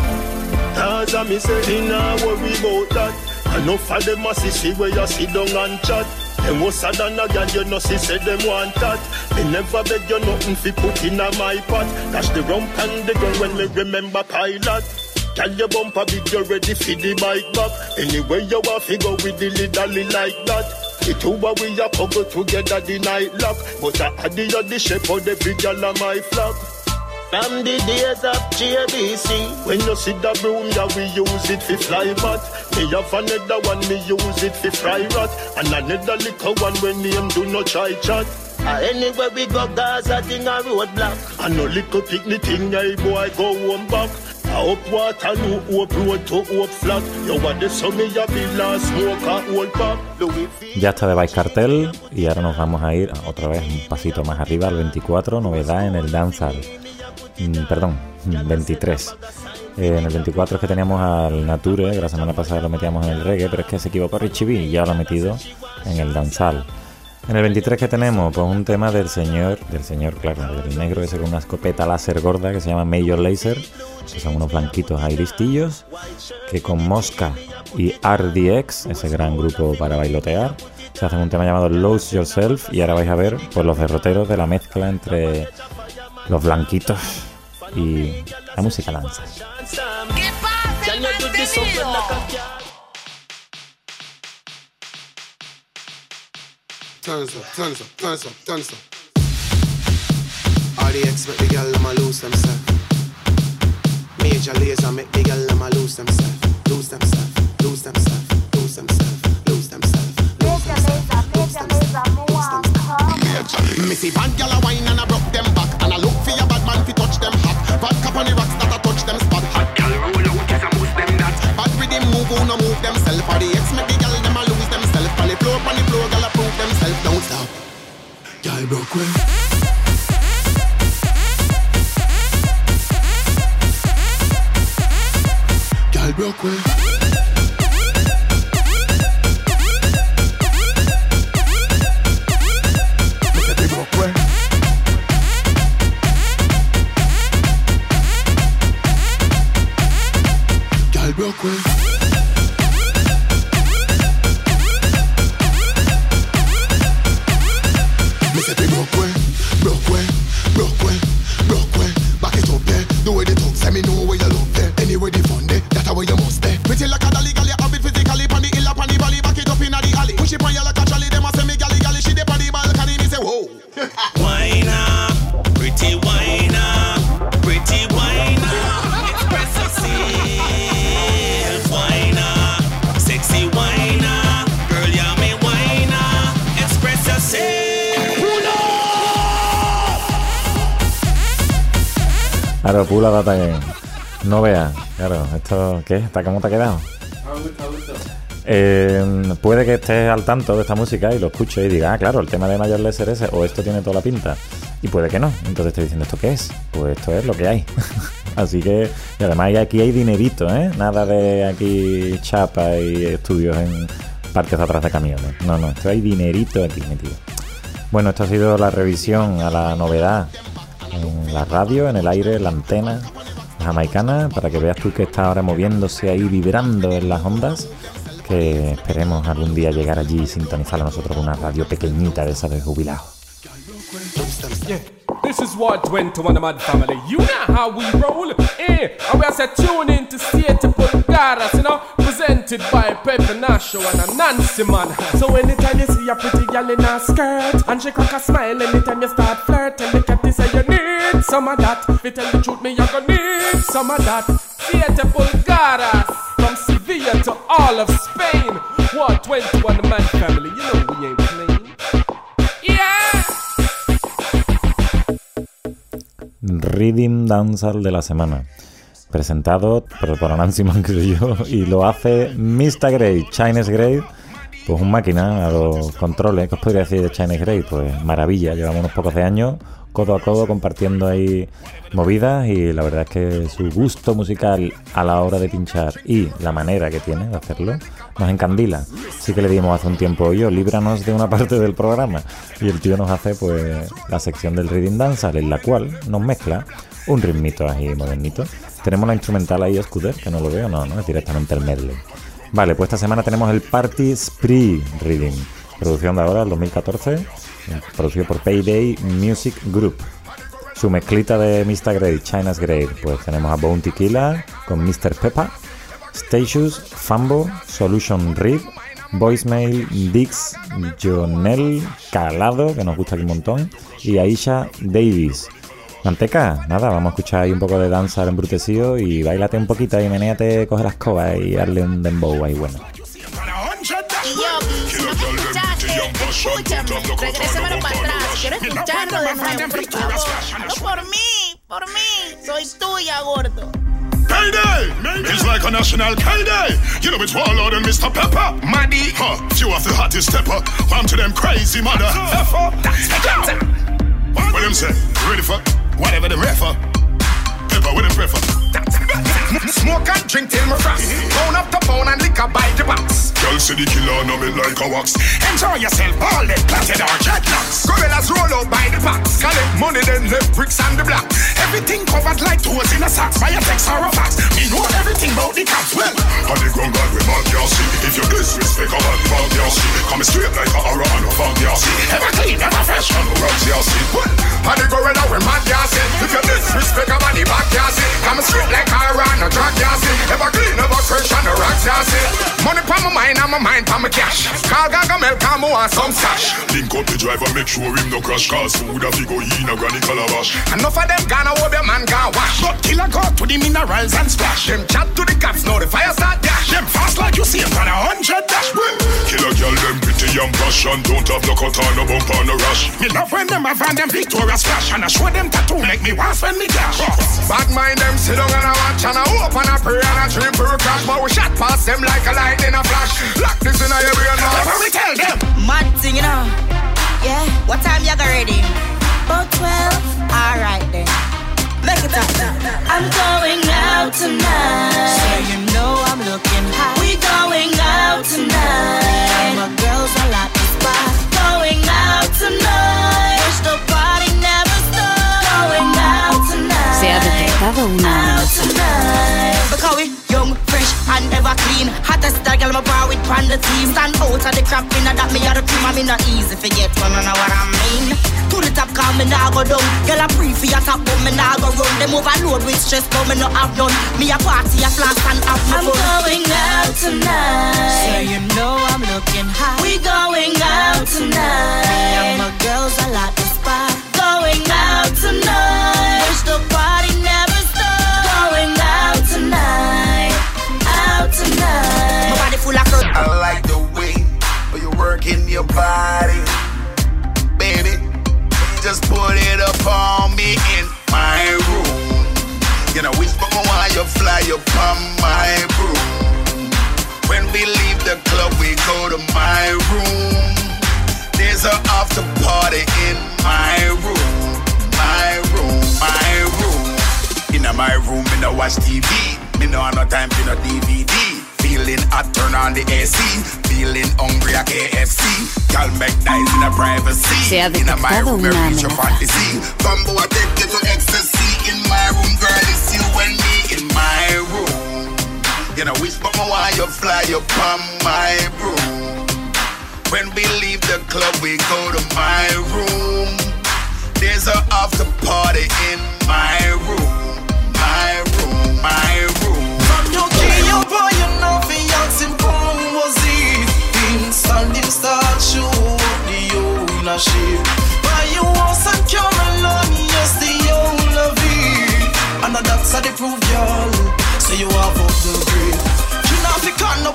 Cause I me say, nah worry about that. Enough of them a see where you sit down and chat. Them was sad and a girl you know see say them want that. Me never beg you nothing fi put in a my pot. Dash the rump and the gun when me remember pilot. Can your bumper big you ready fi the bike back. Anyway you want fi go with the lidally like that. The two of we a couple together the night lock. But I had the shape of the big girl on my flock. From the days of JBC, when you see the broom, yeah, we use it for fly bat. Me have another one, me use it for fry rat. And another little one when name do not try chat. Anywhere we go, Gaza thing a roadblock. And no little picnic thing, hey boy, go home back. Up water, no hope road to hope flat. You want the sun, me a be last smoke a old pop. Ya está de Vice Cartel y ahora nos vamos a ir otra vez un pasito más arriba al 24, novedad en el dancehall. Perdón, 23. En el 24 es que teníamos al Nature, que la semana pasada lo metíamos en el reggae, pero es que se equivocó Richie B y ya lo ha metido en el dancehall. En el 23 que tenemos, pues un tema del señor, claro, del negro ese con una escopeta láser gorda que se llama Major Lazer, que son unos blanquitos ahí listillos, que con Mosca y RDX, ese gran grupo para bailotear, se hacen un tema llamado Lose Yourself y ahora vais a ver pues los derroteros de la mezcla entre los blanquitos y la música danza. ¿Qué pasa, el mantenido? Turns up. RDX make the girl them a lose themselves. Major Lazer make the girl them a lose themselves. Missy bad gyal a wine and a broke them back, and I look for your bad man fi touch them hot. Bad cap on the rocks that a touch them spot. Hot gyal roll out yes a move them that. Bad rhythm move on a move themself. RDX make the gyal them a lose themself. On the floor gyal a prove themself. Don't stop. Gyal broke way. Gyal broke way. Broke way. Me say broke way. Back it up there. The way they talk, say me know where you love there. Anyway the fun there, that's how you must there. Pretty like a dolly, galley, a bit physically. Pan the hill up on the valley, back it up in the alley. Push it on you like a trolley, them a say me galley. She dey on the balcony, me say whoa. Wine up, pretty wine up, pretty wine up. Express yourself. Sexy whiner, girl, you're me whiner. Express yourself. Pull up. Claro, pula data game. No veas. Claro, esto, ¿qué? ¿Cómo te ha quedado? Puede que estés al tanto de esta música y lo escuches y digas, claro, el tema de Major Lazer ese, o esto tiene toda la pinta. Y puede que no. Entonces estoy diciendo, ¿esto qué es? Pues esto es lo que hay. Así que, y además aquí hay dinerito, ¿eh? Nada de aquí chapa y estudios en parques de atrás de camiones. No, esto hay dinerito aquí metido. Bueno, esto ha sido la revisión a la novedad en la radio, en el aire, en la antena jamaicana, para que veas tú que está ahora moviéndose ahí, vibrando en las ondas, que esperemos algún día llegar allí y sintonizar a nosotros con una radio pequeñita de esa de jubilado. Yeah, this is what went to one of my family. You know how we roll. And we are tune in to Theatre Pulgadas, you know, present Presented by Pepe Nasho and a Nancy man. So anytime you see a pretty girl in a skirt and she crack a smile anytime you start flirting, the cat say you need some of that. If you tell the truth, me you gonna need some of that. Siete Pulgadas, from Sevilla to all of Spain. What 21 the man family, you know we ain't playing. Yeah. Rhythm Dancer de la semana, presentado por Nancy Man, creo yo, y lo hace Mr. Grey, Chinese Grey, pues un máquina a los controles. ¿Qué os podría decir de Chinese Grey? Pues maravilla, llevamos unos pocos de años codo a codo compartiendo ahí movidas, y la verdad es que su gusto musical a la hora de pinchar y la manera que tiene de hacerlo nos encandila. Sí que le dimos hace un tiempo, yo, líbranos de una parte del programa, y el tío nos hace pues la sección del Rhythm Dancer, en la cual nos mezcla un ritmito ahí modernito. Tenemos la instrumental ahí, Scooter, que no lo veo, no, es directamente el medley. Vale, pues esta semana tenemos el Party Spree Rhythm, producción de ahora, el 2014, producido por Payday Music Group. Su mezclita de Mr. Grey, China's Grey, pues tenemos a Bounty Killer con Mr. Peppa, Statius, Fambo, Solution Reed, Voicemail, Dix, Jonel Calado, que nos gusta aquí un montón, y Aisha Davis. Manteca, nada, vamos a escuchar ahí un poco de danza embrutecido y bailate un poquito y menéate, coge la escoba y darle un dembow ahí bueno. Y yo, si no me escuchaste, escúchame, regrésamelo para atrás, quiero escucharlo de nuevo, por favor. No por mí, soy tuya, gordo. Payday! It's like a national payday. You know it's Warlord and Mr. Pepper. Maddie, few of the hottest stepper. One to them crazy mother. What them say? Ready for whatever the refer. Pepper, what them prefer? Smoke and drink till me frost. Pound up the pound and liquor by the box. Girl say the killer know me like a wax. Enjoy yourself, all the planted or dreadlocks. Gorillas roll out by the box. Collect money then left bricks and the block. Everything covered like toes in a socks. By a text or a fax. Me know everything about the cops. Well, on the ground God we man can't see. If you disrespect a man can't see. Come straight like a aura and a fan can't see. Ever clean, ever fresh, and no rubs can't see. Well, on the gorilla we man can't see. If you disrespect a man the back can't see. Come straight like a aura and a drag can't see. Ever clean, ever fresh, and no rocks can't see. Money pa my mind and my mind pa my cash. Call Gaga milk and me want some stash. Link up the driver, make sure him no crash. Cause food a fi go in a granny calabash. Enough of them gonna hope your man can wash. But killer go to the minerals and splash. Them chat to the cops, now the fire start dash. Them fast like you see him on 100 dash. Killer girl, them pretty and brush. And don't have no cut on no bump on no rush. Me love when them have on them Victoria splash. And I show them tattoo make me want spend me cash. Bad mind them sit down and I watch. And I hope and I pray and I dream for a crash. But we shot past them like a light in a flash. Lock this in your brain now. What we tell them? Mad thing, you know. Yeah, what time you got ready? About 12. Alright then. Make it up. I'm going out tonight. So you know I'm looking hot. We going out tonight. My girls are like the spot. Going out tonight. Wish the party never stopped. Going out tonight. Se ha detectado una out tonight. Because we young, fresh, and ever clean. Hottest that girl my bra with pan the team. Stand out of the crap in that me are the cream. I mean not easy forget when I know what I mean. To the top call me nah go down. Girl I pre for your top but me nah go run. Them overload with stress but me not have none. Me a party a flash and have no fun. I'm going out tonight. So you know I'm looking hot. We going out tonight. Me and my girls are like the spot. Going out tonight. Wish the party never stopped. Going out tonight. Out tonight. My body full of curves. I like the way you working your body, baby. Just put it up on me in my room. You know, whisper me while you fly up on my broom. When we leave the club, we go to my room. There's a after party in my room. My room, my room. In my room, me no watch TV. Me no have no time for no DVD. Feeling hot, turn on the AC. Feeling hungry at KFC. Y'all make nice in a privacy. In my room, me reach your fantasy. Combo, I take you to ecstasy. In my room, girl, it's you and me. In my room. You know, whisper me while you fly up on my broom. When we leave the club, we go to my room. There's a after party in my room. My room, my room. From your key, you boy, you know, Fiance.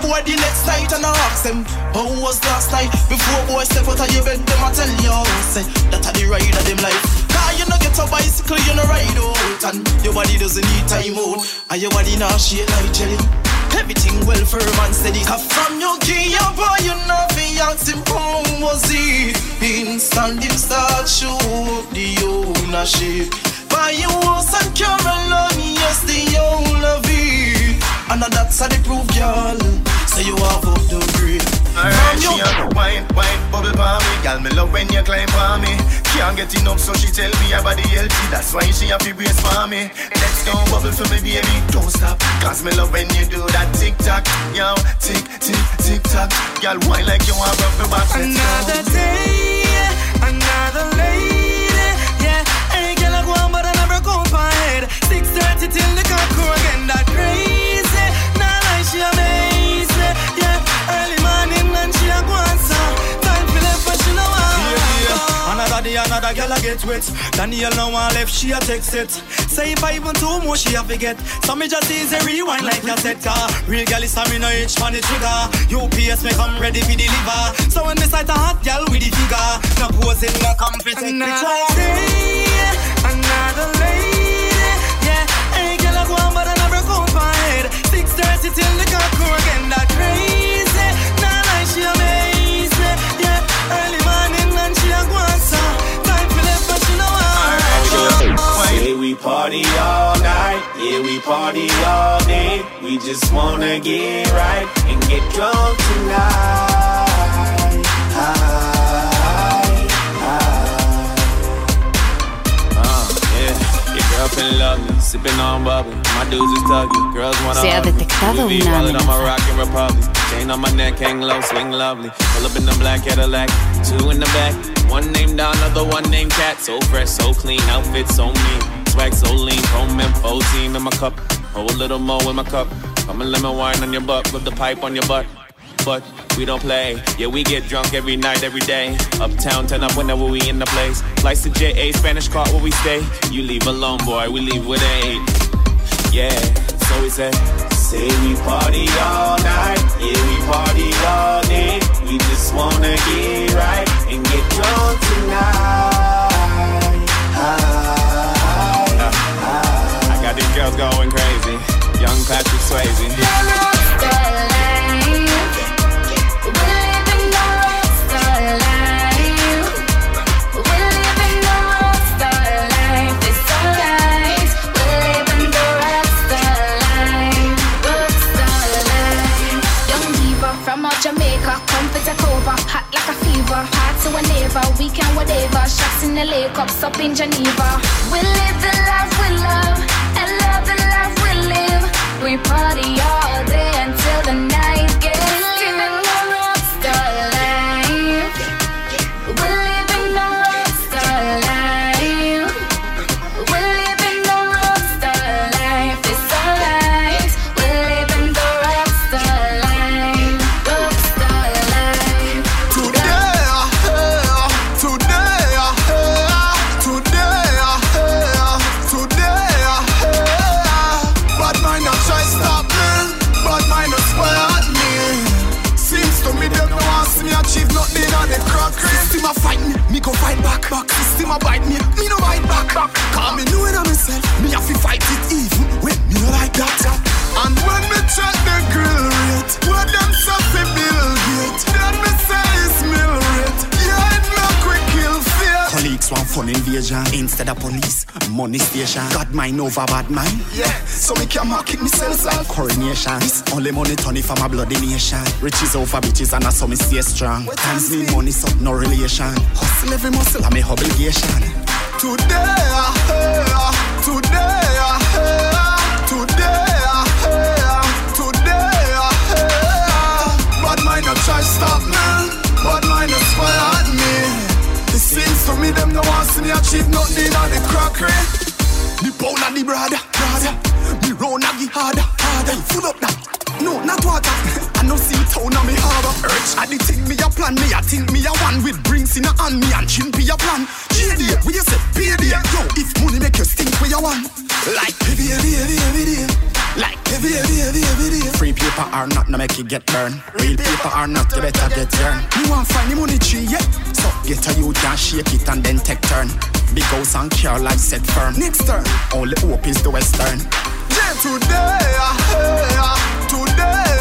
boy the next night and I ask them, how was last night? Before boy step out of your bed, them I tell you, say, that are the ride of them life. Cause you no get a bicycle, you no ride out, and your body doesn't need time out, and your body not shake like jelly. Everything well firm and steady. Cause from your key, your boy, you know fi ask him how was he. Instant him start show up the ownership. Buy your house and Caroline, yes, the whole of it. And that's how they prove, y'all. So you have up the grade. Alright, she a wine, bubble for me. Girl, me love when you climb for me. Can't get enough, so she tell me her body healthy. That's why she have to brace for me. Let's go bubble for me, baby, don't stop. Cause me love when you do that tick-tock. Yo, tick-tock. Girl, wine like you want rub me back. Another day, another lady. Yeah, hey girl, I go on but I never go on my head. 6:30 till the cock crow again, that crazy. Now like she amazing. Yeah, early morning and she a go on so. Time for left but she know how. Yeah. Another day, another girl I get wet. Daniel no one left, she a text it. Say if I even two more, she a forget. So me just easy rewind like a set car. Real girl is a me no itch for the trigger. UPS me come ready for deliver. So when me sight a hot girl with the figure, no posing, no come fit take picture. Another day, another lady. Yeah, hey girl I go on but I never go on my head. 6:30 till the cock crow again, that crazy. Now like she amazing. Yeah, early morning and she a go on so. Time for left but she know how. Say we party all night, yeah we party all day. We just wanna get right and get drunk tonight. Yeah, your girlfriend love me, sipping on bubble. My dudes is tuggy, girls wanna Se ha detectado una amenaza. Chain on my neck, hang low, swing lovely. Pull up in the black Cadillac, two in the back. One named Don, another one named Cat. So fresh, so clean, outfit so mean. Swag so lean, chrome and 14 in my cup. Hold a little more in my cup. Come and lemon wine on your butt, with the pipe on your butt. But we don't play, yeah we get drunk every night, every day. Uptown, turn up whenever we in the place. Flights to JA, Spanish Cart where we stay. You leave alone, boy, we leave with 8. Yeah, so we say we party all night, yeah we party all day. We just wanna get right and get drunk tonight. I got these girls going crazy, young Patrick Swayze. Jamaica, come for take over, hot like a fever, hot to a neighbor, weekend whatever, shots in the lake, cups up in Geneva. We live the life we love, and love the life we live. We party all day until the night gets living the rockstar life. We living the rockstar life. We living the rockstar life. It's alright. We living the rockstar life. System a fight me go fight back. System a bite me no bite back. Cause me know it on myself, me have to fight it even when me no like that. And when me check the grill rate, what them say fi Bill Gates, then me say it's mill rate. Yeah, it no quick kill fear. Colleagues want fun invasion instead of police, money station. God mind over bad mind. Yeah, so me can market myself like coronation. This only money Tony for my bloody nation. Riches over bitches and I saw me stay strong. Times need money so no relation. Hustle every muscle and me obligation. Today bad mind not try stop me, bad mind not inspired me. The sins to me them no want see me achieve nothing on the crockery. Me pound and the brother, me round and the harder. Full up that, no not water. I no see town on me harbor. Urge I the thing me a plan, me a think me a one with brings in a hand me and chin be a plan. JD, we you say payday. Yo, if money make you stink where you want. Like heavy, like heavy. Free paper or not, no make it get burned. Real paper or not, you better get turned. You want find the money tree, yeah? So get a youth and shake it and then take turn. Big house and care life set firm. Next turn, only hope is the western. Yeah, today, today,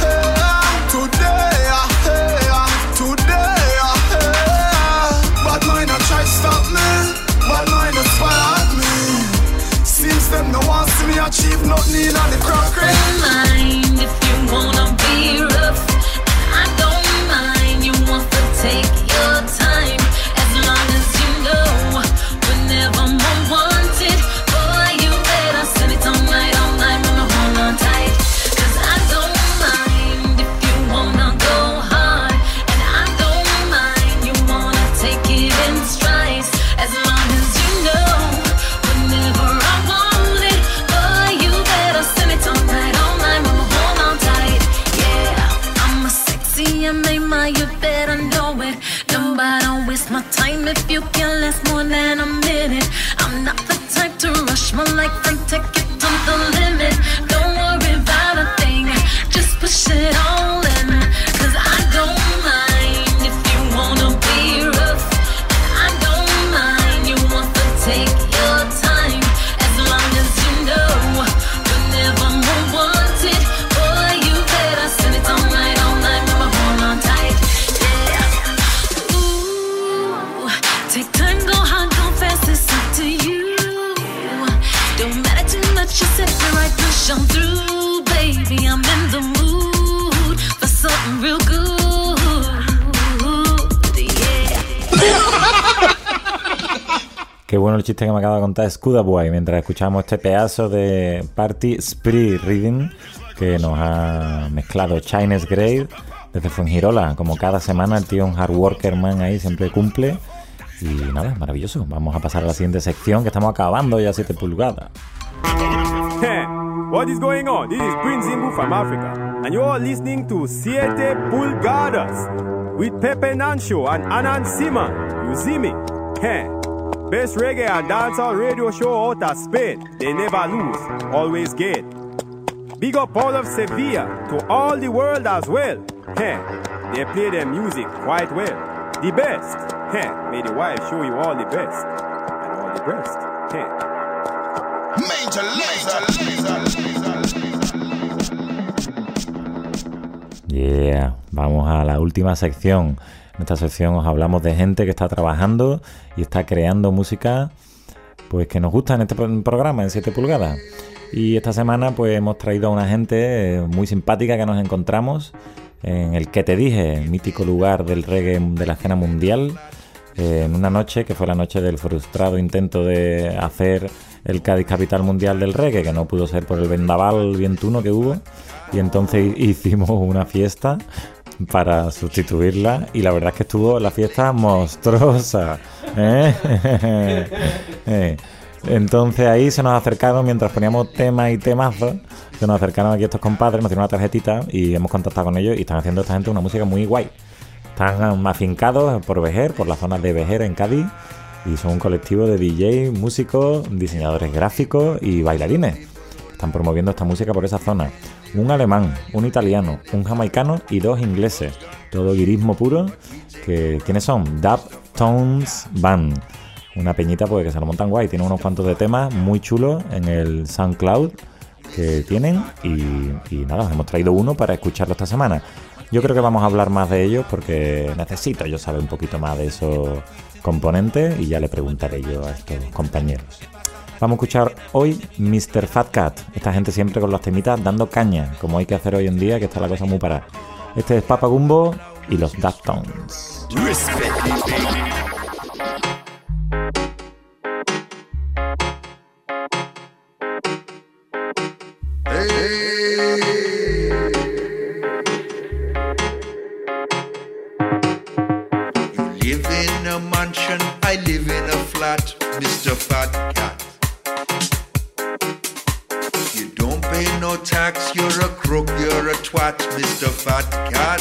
bad mind a try stop me, bad mind inspired me. Seems them no want see me achieve nothing in the crockery. Don't mind if you wanna be rough, I don't mind. You want to take your time, as long as you know whenever more wanted. Boy, you better send it all night, mama, hold on tight. 'Cause I don't mind if you wanna go hard, and I don't mind you wanna take it in strides, as long as you know whenever I want it. Boy, you better send it all night, mama, hold on tight. Yeah, I'm a sexy MMA, you better know it. Nobody waste my time if you can last more than a minute. I'm not the type to rush my life and take it to the limit. Don't worry about a thing, just push it all in. 'Cause I don't mind if you wanna be rough, I don't mind you want to take your time, as long as you know whenever more wanted. Boy, you better send it all night, mama, hold on tight. Yeah. Ooh, take time, go hard, go fast, it's up to you. Don't matter too much, you set the right push on through, baby. I'm in the mood for something real good. Yeah. Qué bueno el chiste que me acaba de contar Skuda Boy mientras escuchamos este pedazo de Party Spree Rhythm que nos ha mezclado Chinese Grave desde Fuengirola. Como cada semana el tío un hard worker man ahí siempre cumple. Y nada, maravilloso. Vamos a pasar a la siguiente sección que estamos acabando ya 7 pulgadas. Hey, what is going on? This is Prince Zimbu from Africa, and you are listening to 7 Pulgadas with Pepe Nancho and Anand Siman. You see me? Hey, best reggae and dancehall radio show out of Spain. They never lose, always get. Big up all of Sevilla to all the world as well. Hey, they play their music quite well. The best. Hey, may the wife show you all the best and all the best. Hey. Major laser. Yeah, vamos a la última sección. En esta sección os hablamos de gente que está trabajando y está creando música pues que nos gusta en este programa en 7 pulgadas. Y esta semana pues hemos traído a una gente muy simpática que nos encontramos en el Que Te Dije, el mítico lugar del reggae de la escena mundial, en una noche que fue la noche del frustrado intento de hacer el Cádiz Capital Mundial del Reggae, que no pudo ser por el vendaval vientuno que hubo, y entonces hicimos una fiesta para sustituirla, y la verdad es que estuvo la fiesta monstruosa, Entonces ahí se nos acercaron, mientras poníamos temas y temazos, se nos acercaron aquí estos compadres, nos dieron una tarjetita y hemos contactado con ellos y están haciendo esta gente una música muy guay. Están afincados por Vejer, por la zona de Vejer en Cádiz, y son un colectivo de DJ, músicos, diseñadores gráficos y bailarines. Están promoviendo esta música por esa zona. Un alemán, un italiano, un jamaicano y 2 ingleses. Todo guirismo puro. ¿Quiénes son? Dub Tones Band. Una peñita pues que se lo montan guay. Tiene unos cuantos de temas muy chulos en el SoundCloud que tienen. Y nada, os hemos traído uno para escucharlo esta semana. Yo creo que vamos a hablar más de ellos porque necesito yo saber un poquito más de esos componentes y ya le preguntaré yo a estos compañeros. Vamos a escuchar hoy Mr. Fat Cat. Esta gente siempre con las temitas dando caña, como hay que hacer hoy en día, que está la cosa muy parada. Este es Papa Gumbo y los Daptones. I live in a flat, Mr. Fat Cat. You don't pay no tax, you're a crook, you're a twat, Mr. Fat Cat.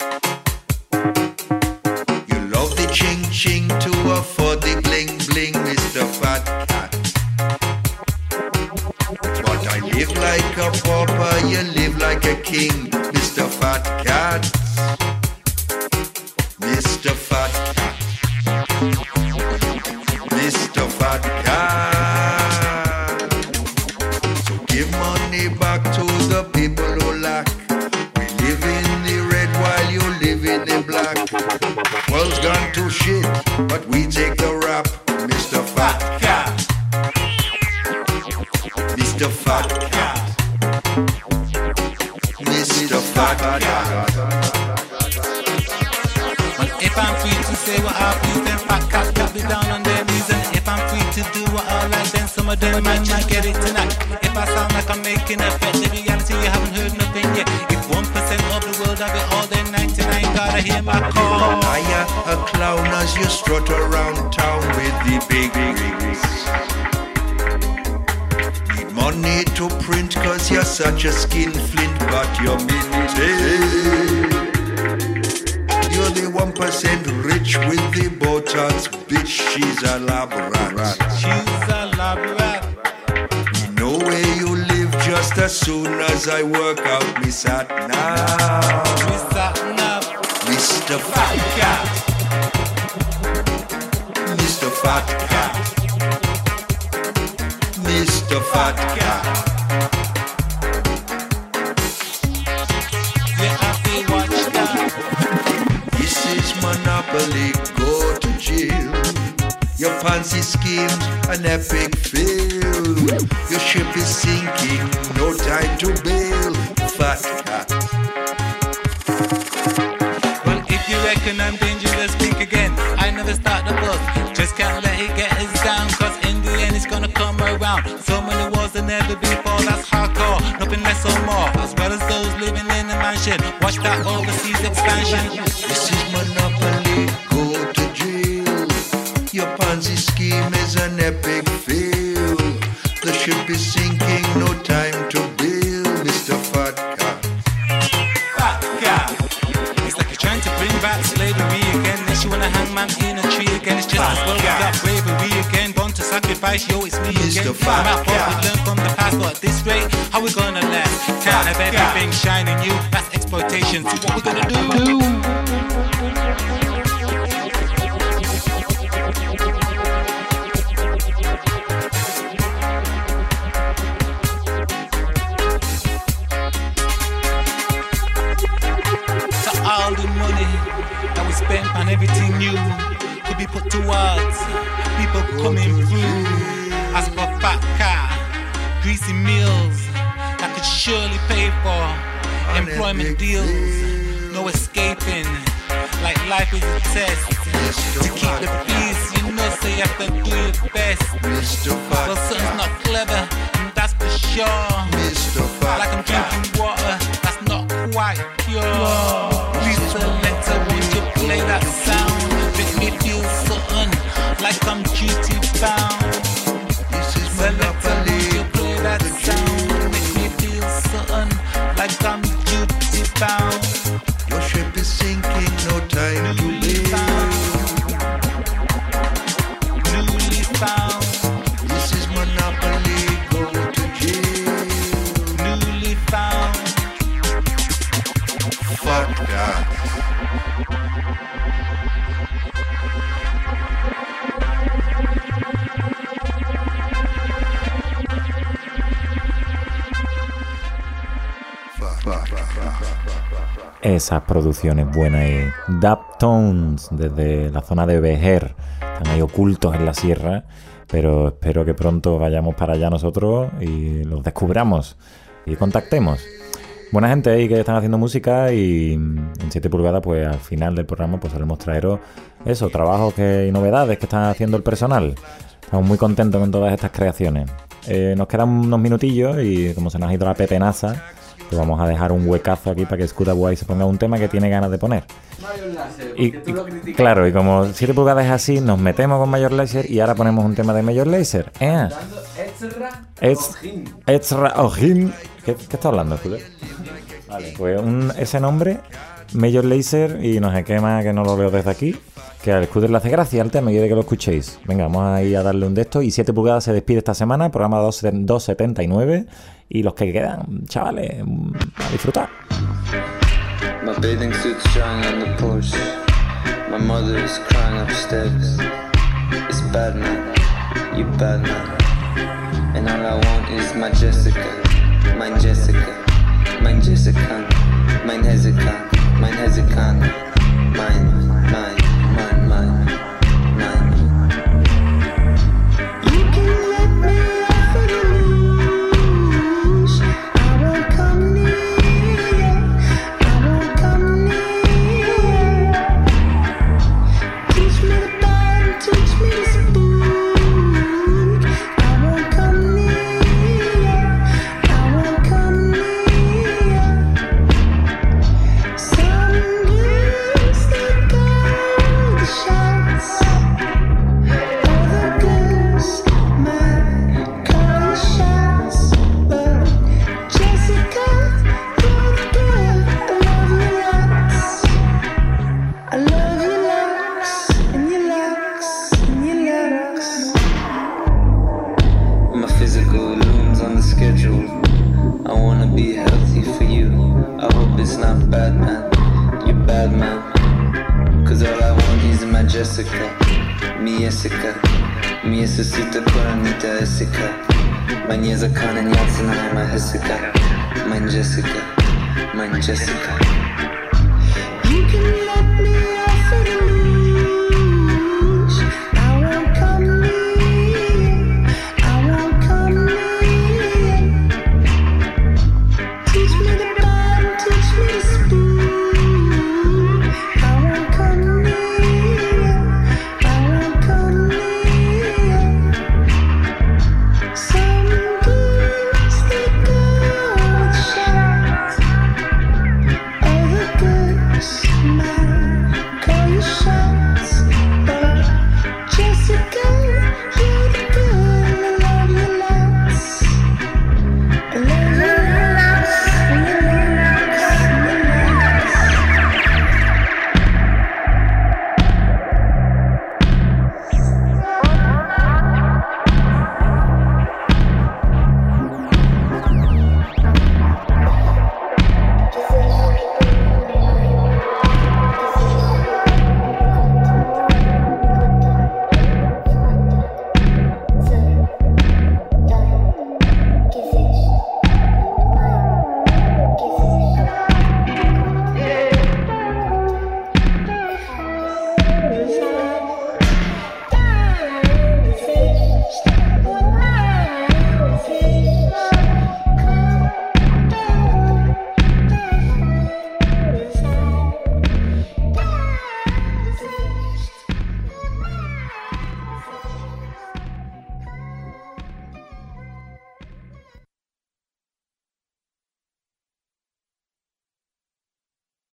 You love the ching ching to afford the bling bling, Mr. Fat Cat. But I live like like a pauper, you live like a king, Mr. Fat Cat. Mr. Fat Cat. Mr. Fat Cat. So give money back to the people who lack. We live in the red while you live in the black. World's gone to shit, but we take the rap, Mr. Fat Cat. Mr. Fat Cat. Mr. Fat Cat. Well, if I'm free to say what I please, then fat cats got me down on their knees. And if I'm free to do what I like, then some of them might not get it tonight. If I sound like I'm making a bet, the reality you haven't heard nothing yet. If 1% of the world have it all, then 99 gotta hear my call. I am a clown as you strut around town with the big rigs. Need money to print cause you're such a skinflint, but you're minted. You're the 1% rich with the Botox, bitch, she's a lab rat. She's a lab rat. We know where you live just as soon as I work out me sat now. Mr. Fat Cat. Mr. Fat Cat. Mr. Fat Cat. This is Monopoly, go to jail. Your fancy schemes, an epic fail. Your ship is sinking, no time to bail. Fat Cat. Well, if you reckon I'm dangerous, think again. I never start the bus, just can't let it get us down. Cause in the end it's gonna come around. So many wars that never before, that's hardcore. Nothing less or more, as well as those living in a mansion. Watch that overseas expansion. This is Monopoly, go to jail. Your Ponzi scheme is an epic fail. The ship is sinking, no time to bail, Mr. Fat Cat. Fat Cat. It's like you're trying to bring back slavery again. Then you wanna hang man in a tree again. It's just as well without bravery again. Born to sacrifice, yo, it's me again. I'm out for we learn from the past, but at this rate, how we gonna last? Can't have everything shining you. That's exploitation. So what we gonna do? All the money that we spent on everything new could be put towards people coming through. As for fat car, greasy meals that could surely pay for employment deals, no escaping. Like life is a test. To keep the peace, you know, so you have to do your best. Well, something's not clever, and that's for sure. Like I'm drinking water, that's not quite pure. Please selector, won't you play that sound? Make me feel something like I'm duty bound. Selector, won't you play that sound? Make me feel something like I'm duty bound. Your ship is sinking, no time to live. Newly found. This is Monopoly, go to jail. Newly found. Fat Cat. Esas producciones buenas y Daptones desde la zona de Vejer, están ahí ocultos en la sierra, pero espero que pronto vayamos para allá nosotros y los descubramos y contactemos. Buena gente ahí que están haciendo música y en 7 pulgadas pues al final del programa pues solemos traeros eso, trabajos y novedades que están haciendo el personal. Estamos muy contentos con todas estas creaciones. Nos quedan unos minutillos y como se nos ha ido la pepenaza, pues vamos a dejar un huecazo aquí para que Scooter Boy se ponga un tema que tiene ganas de poner. Y claro, y como 7 pulgadas es así, nos metemos con Major Lazer y ahora ponemos un tema de Major Lazer. Ezra Ojin. ¿Qué está hablando, Scooter? Vale, pues ese nombre, Major Lazer, y no sé qué más que no lo veo desde aquí. Que al Scooter le hace gracia al tema y quiere que lo escuchéis. Venga, vamos a ir a darle un de estos. Y 7 pulgadas se despide esta semana, programa 279. Y los que quedan, chavales, a disfrutar. My bathing suit's drying on the porch. My mother is crying upstairs. It's bad man, you bad man. And all I want is my Jessica, mein Jessica, mein Jessica, mein Hezekiah, mein Hezekiah, mine. You can let me off of the leash. I won't come near. I won't come near. Teach me the bite and teach me the spoon. I won't come near. I won't come near. Some girls they call the shots. Other girls might call the shots, but Jessica, you're the girl. I love your locks. I love your locks and your locks and your locks. My physical looms on the schedule. I wanna be healthy for you. I hope it's not bad man, you bad man. Cause all I want is my Jessica, mi Jessica. Mi necesita coronita Jessica. Mein Jessica and Yatsenai, my Jessica. Mein Jessica, mein Jessica. You can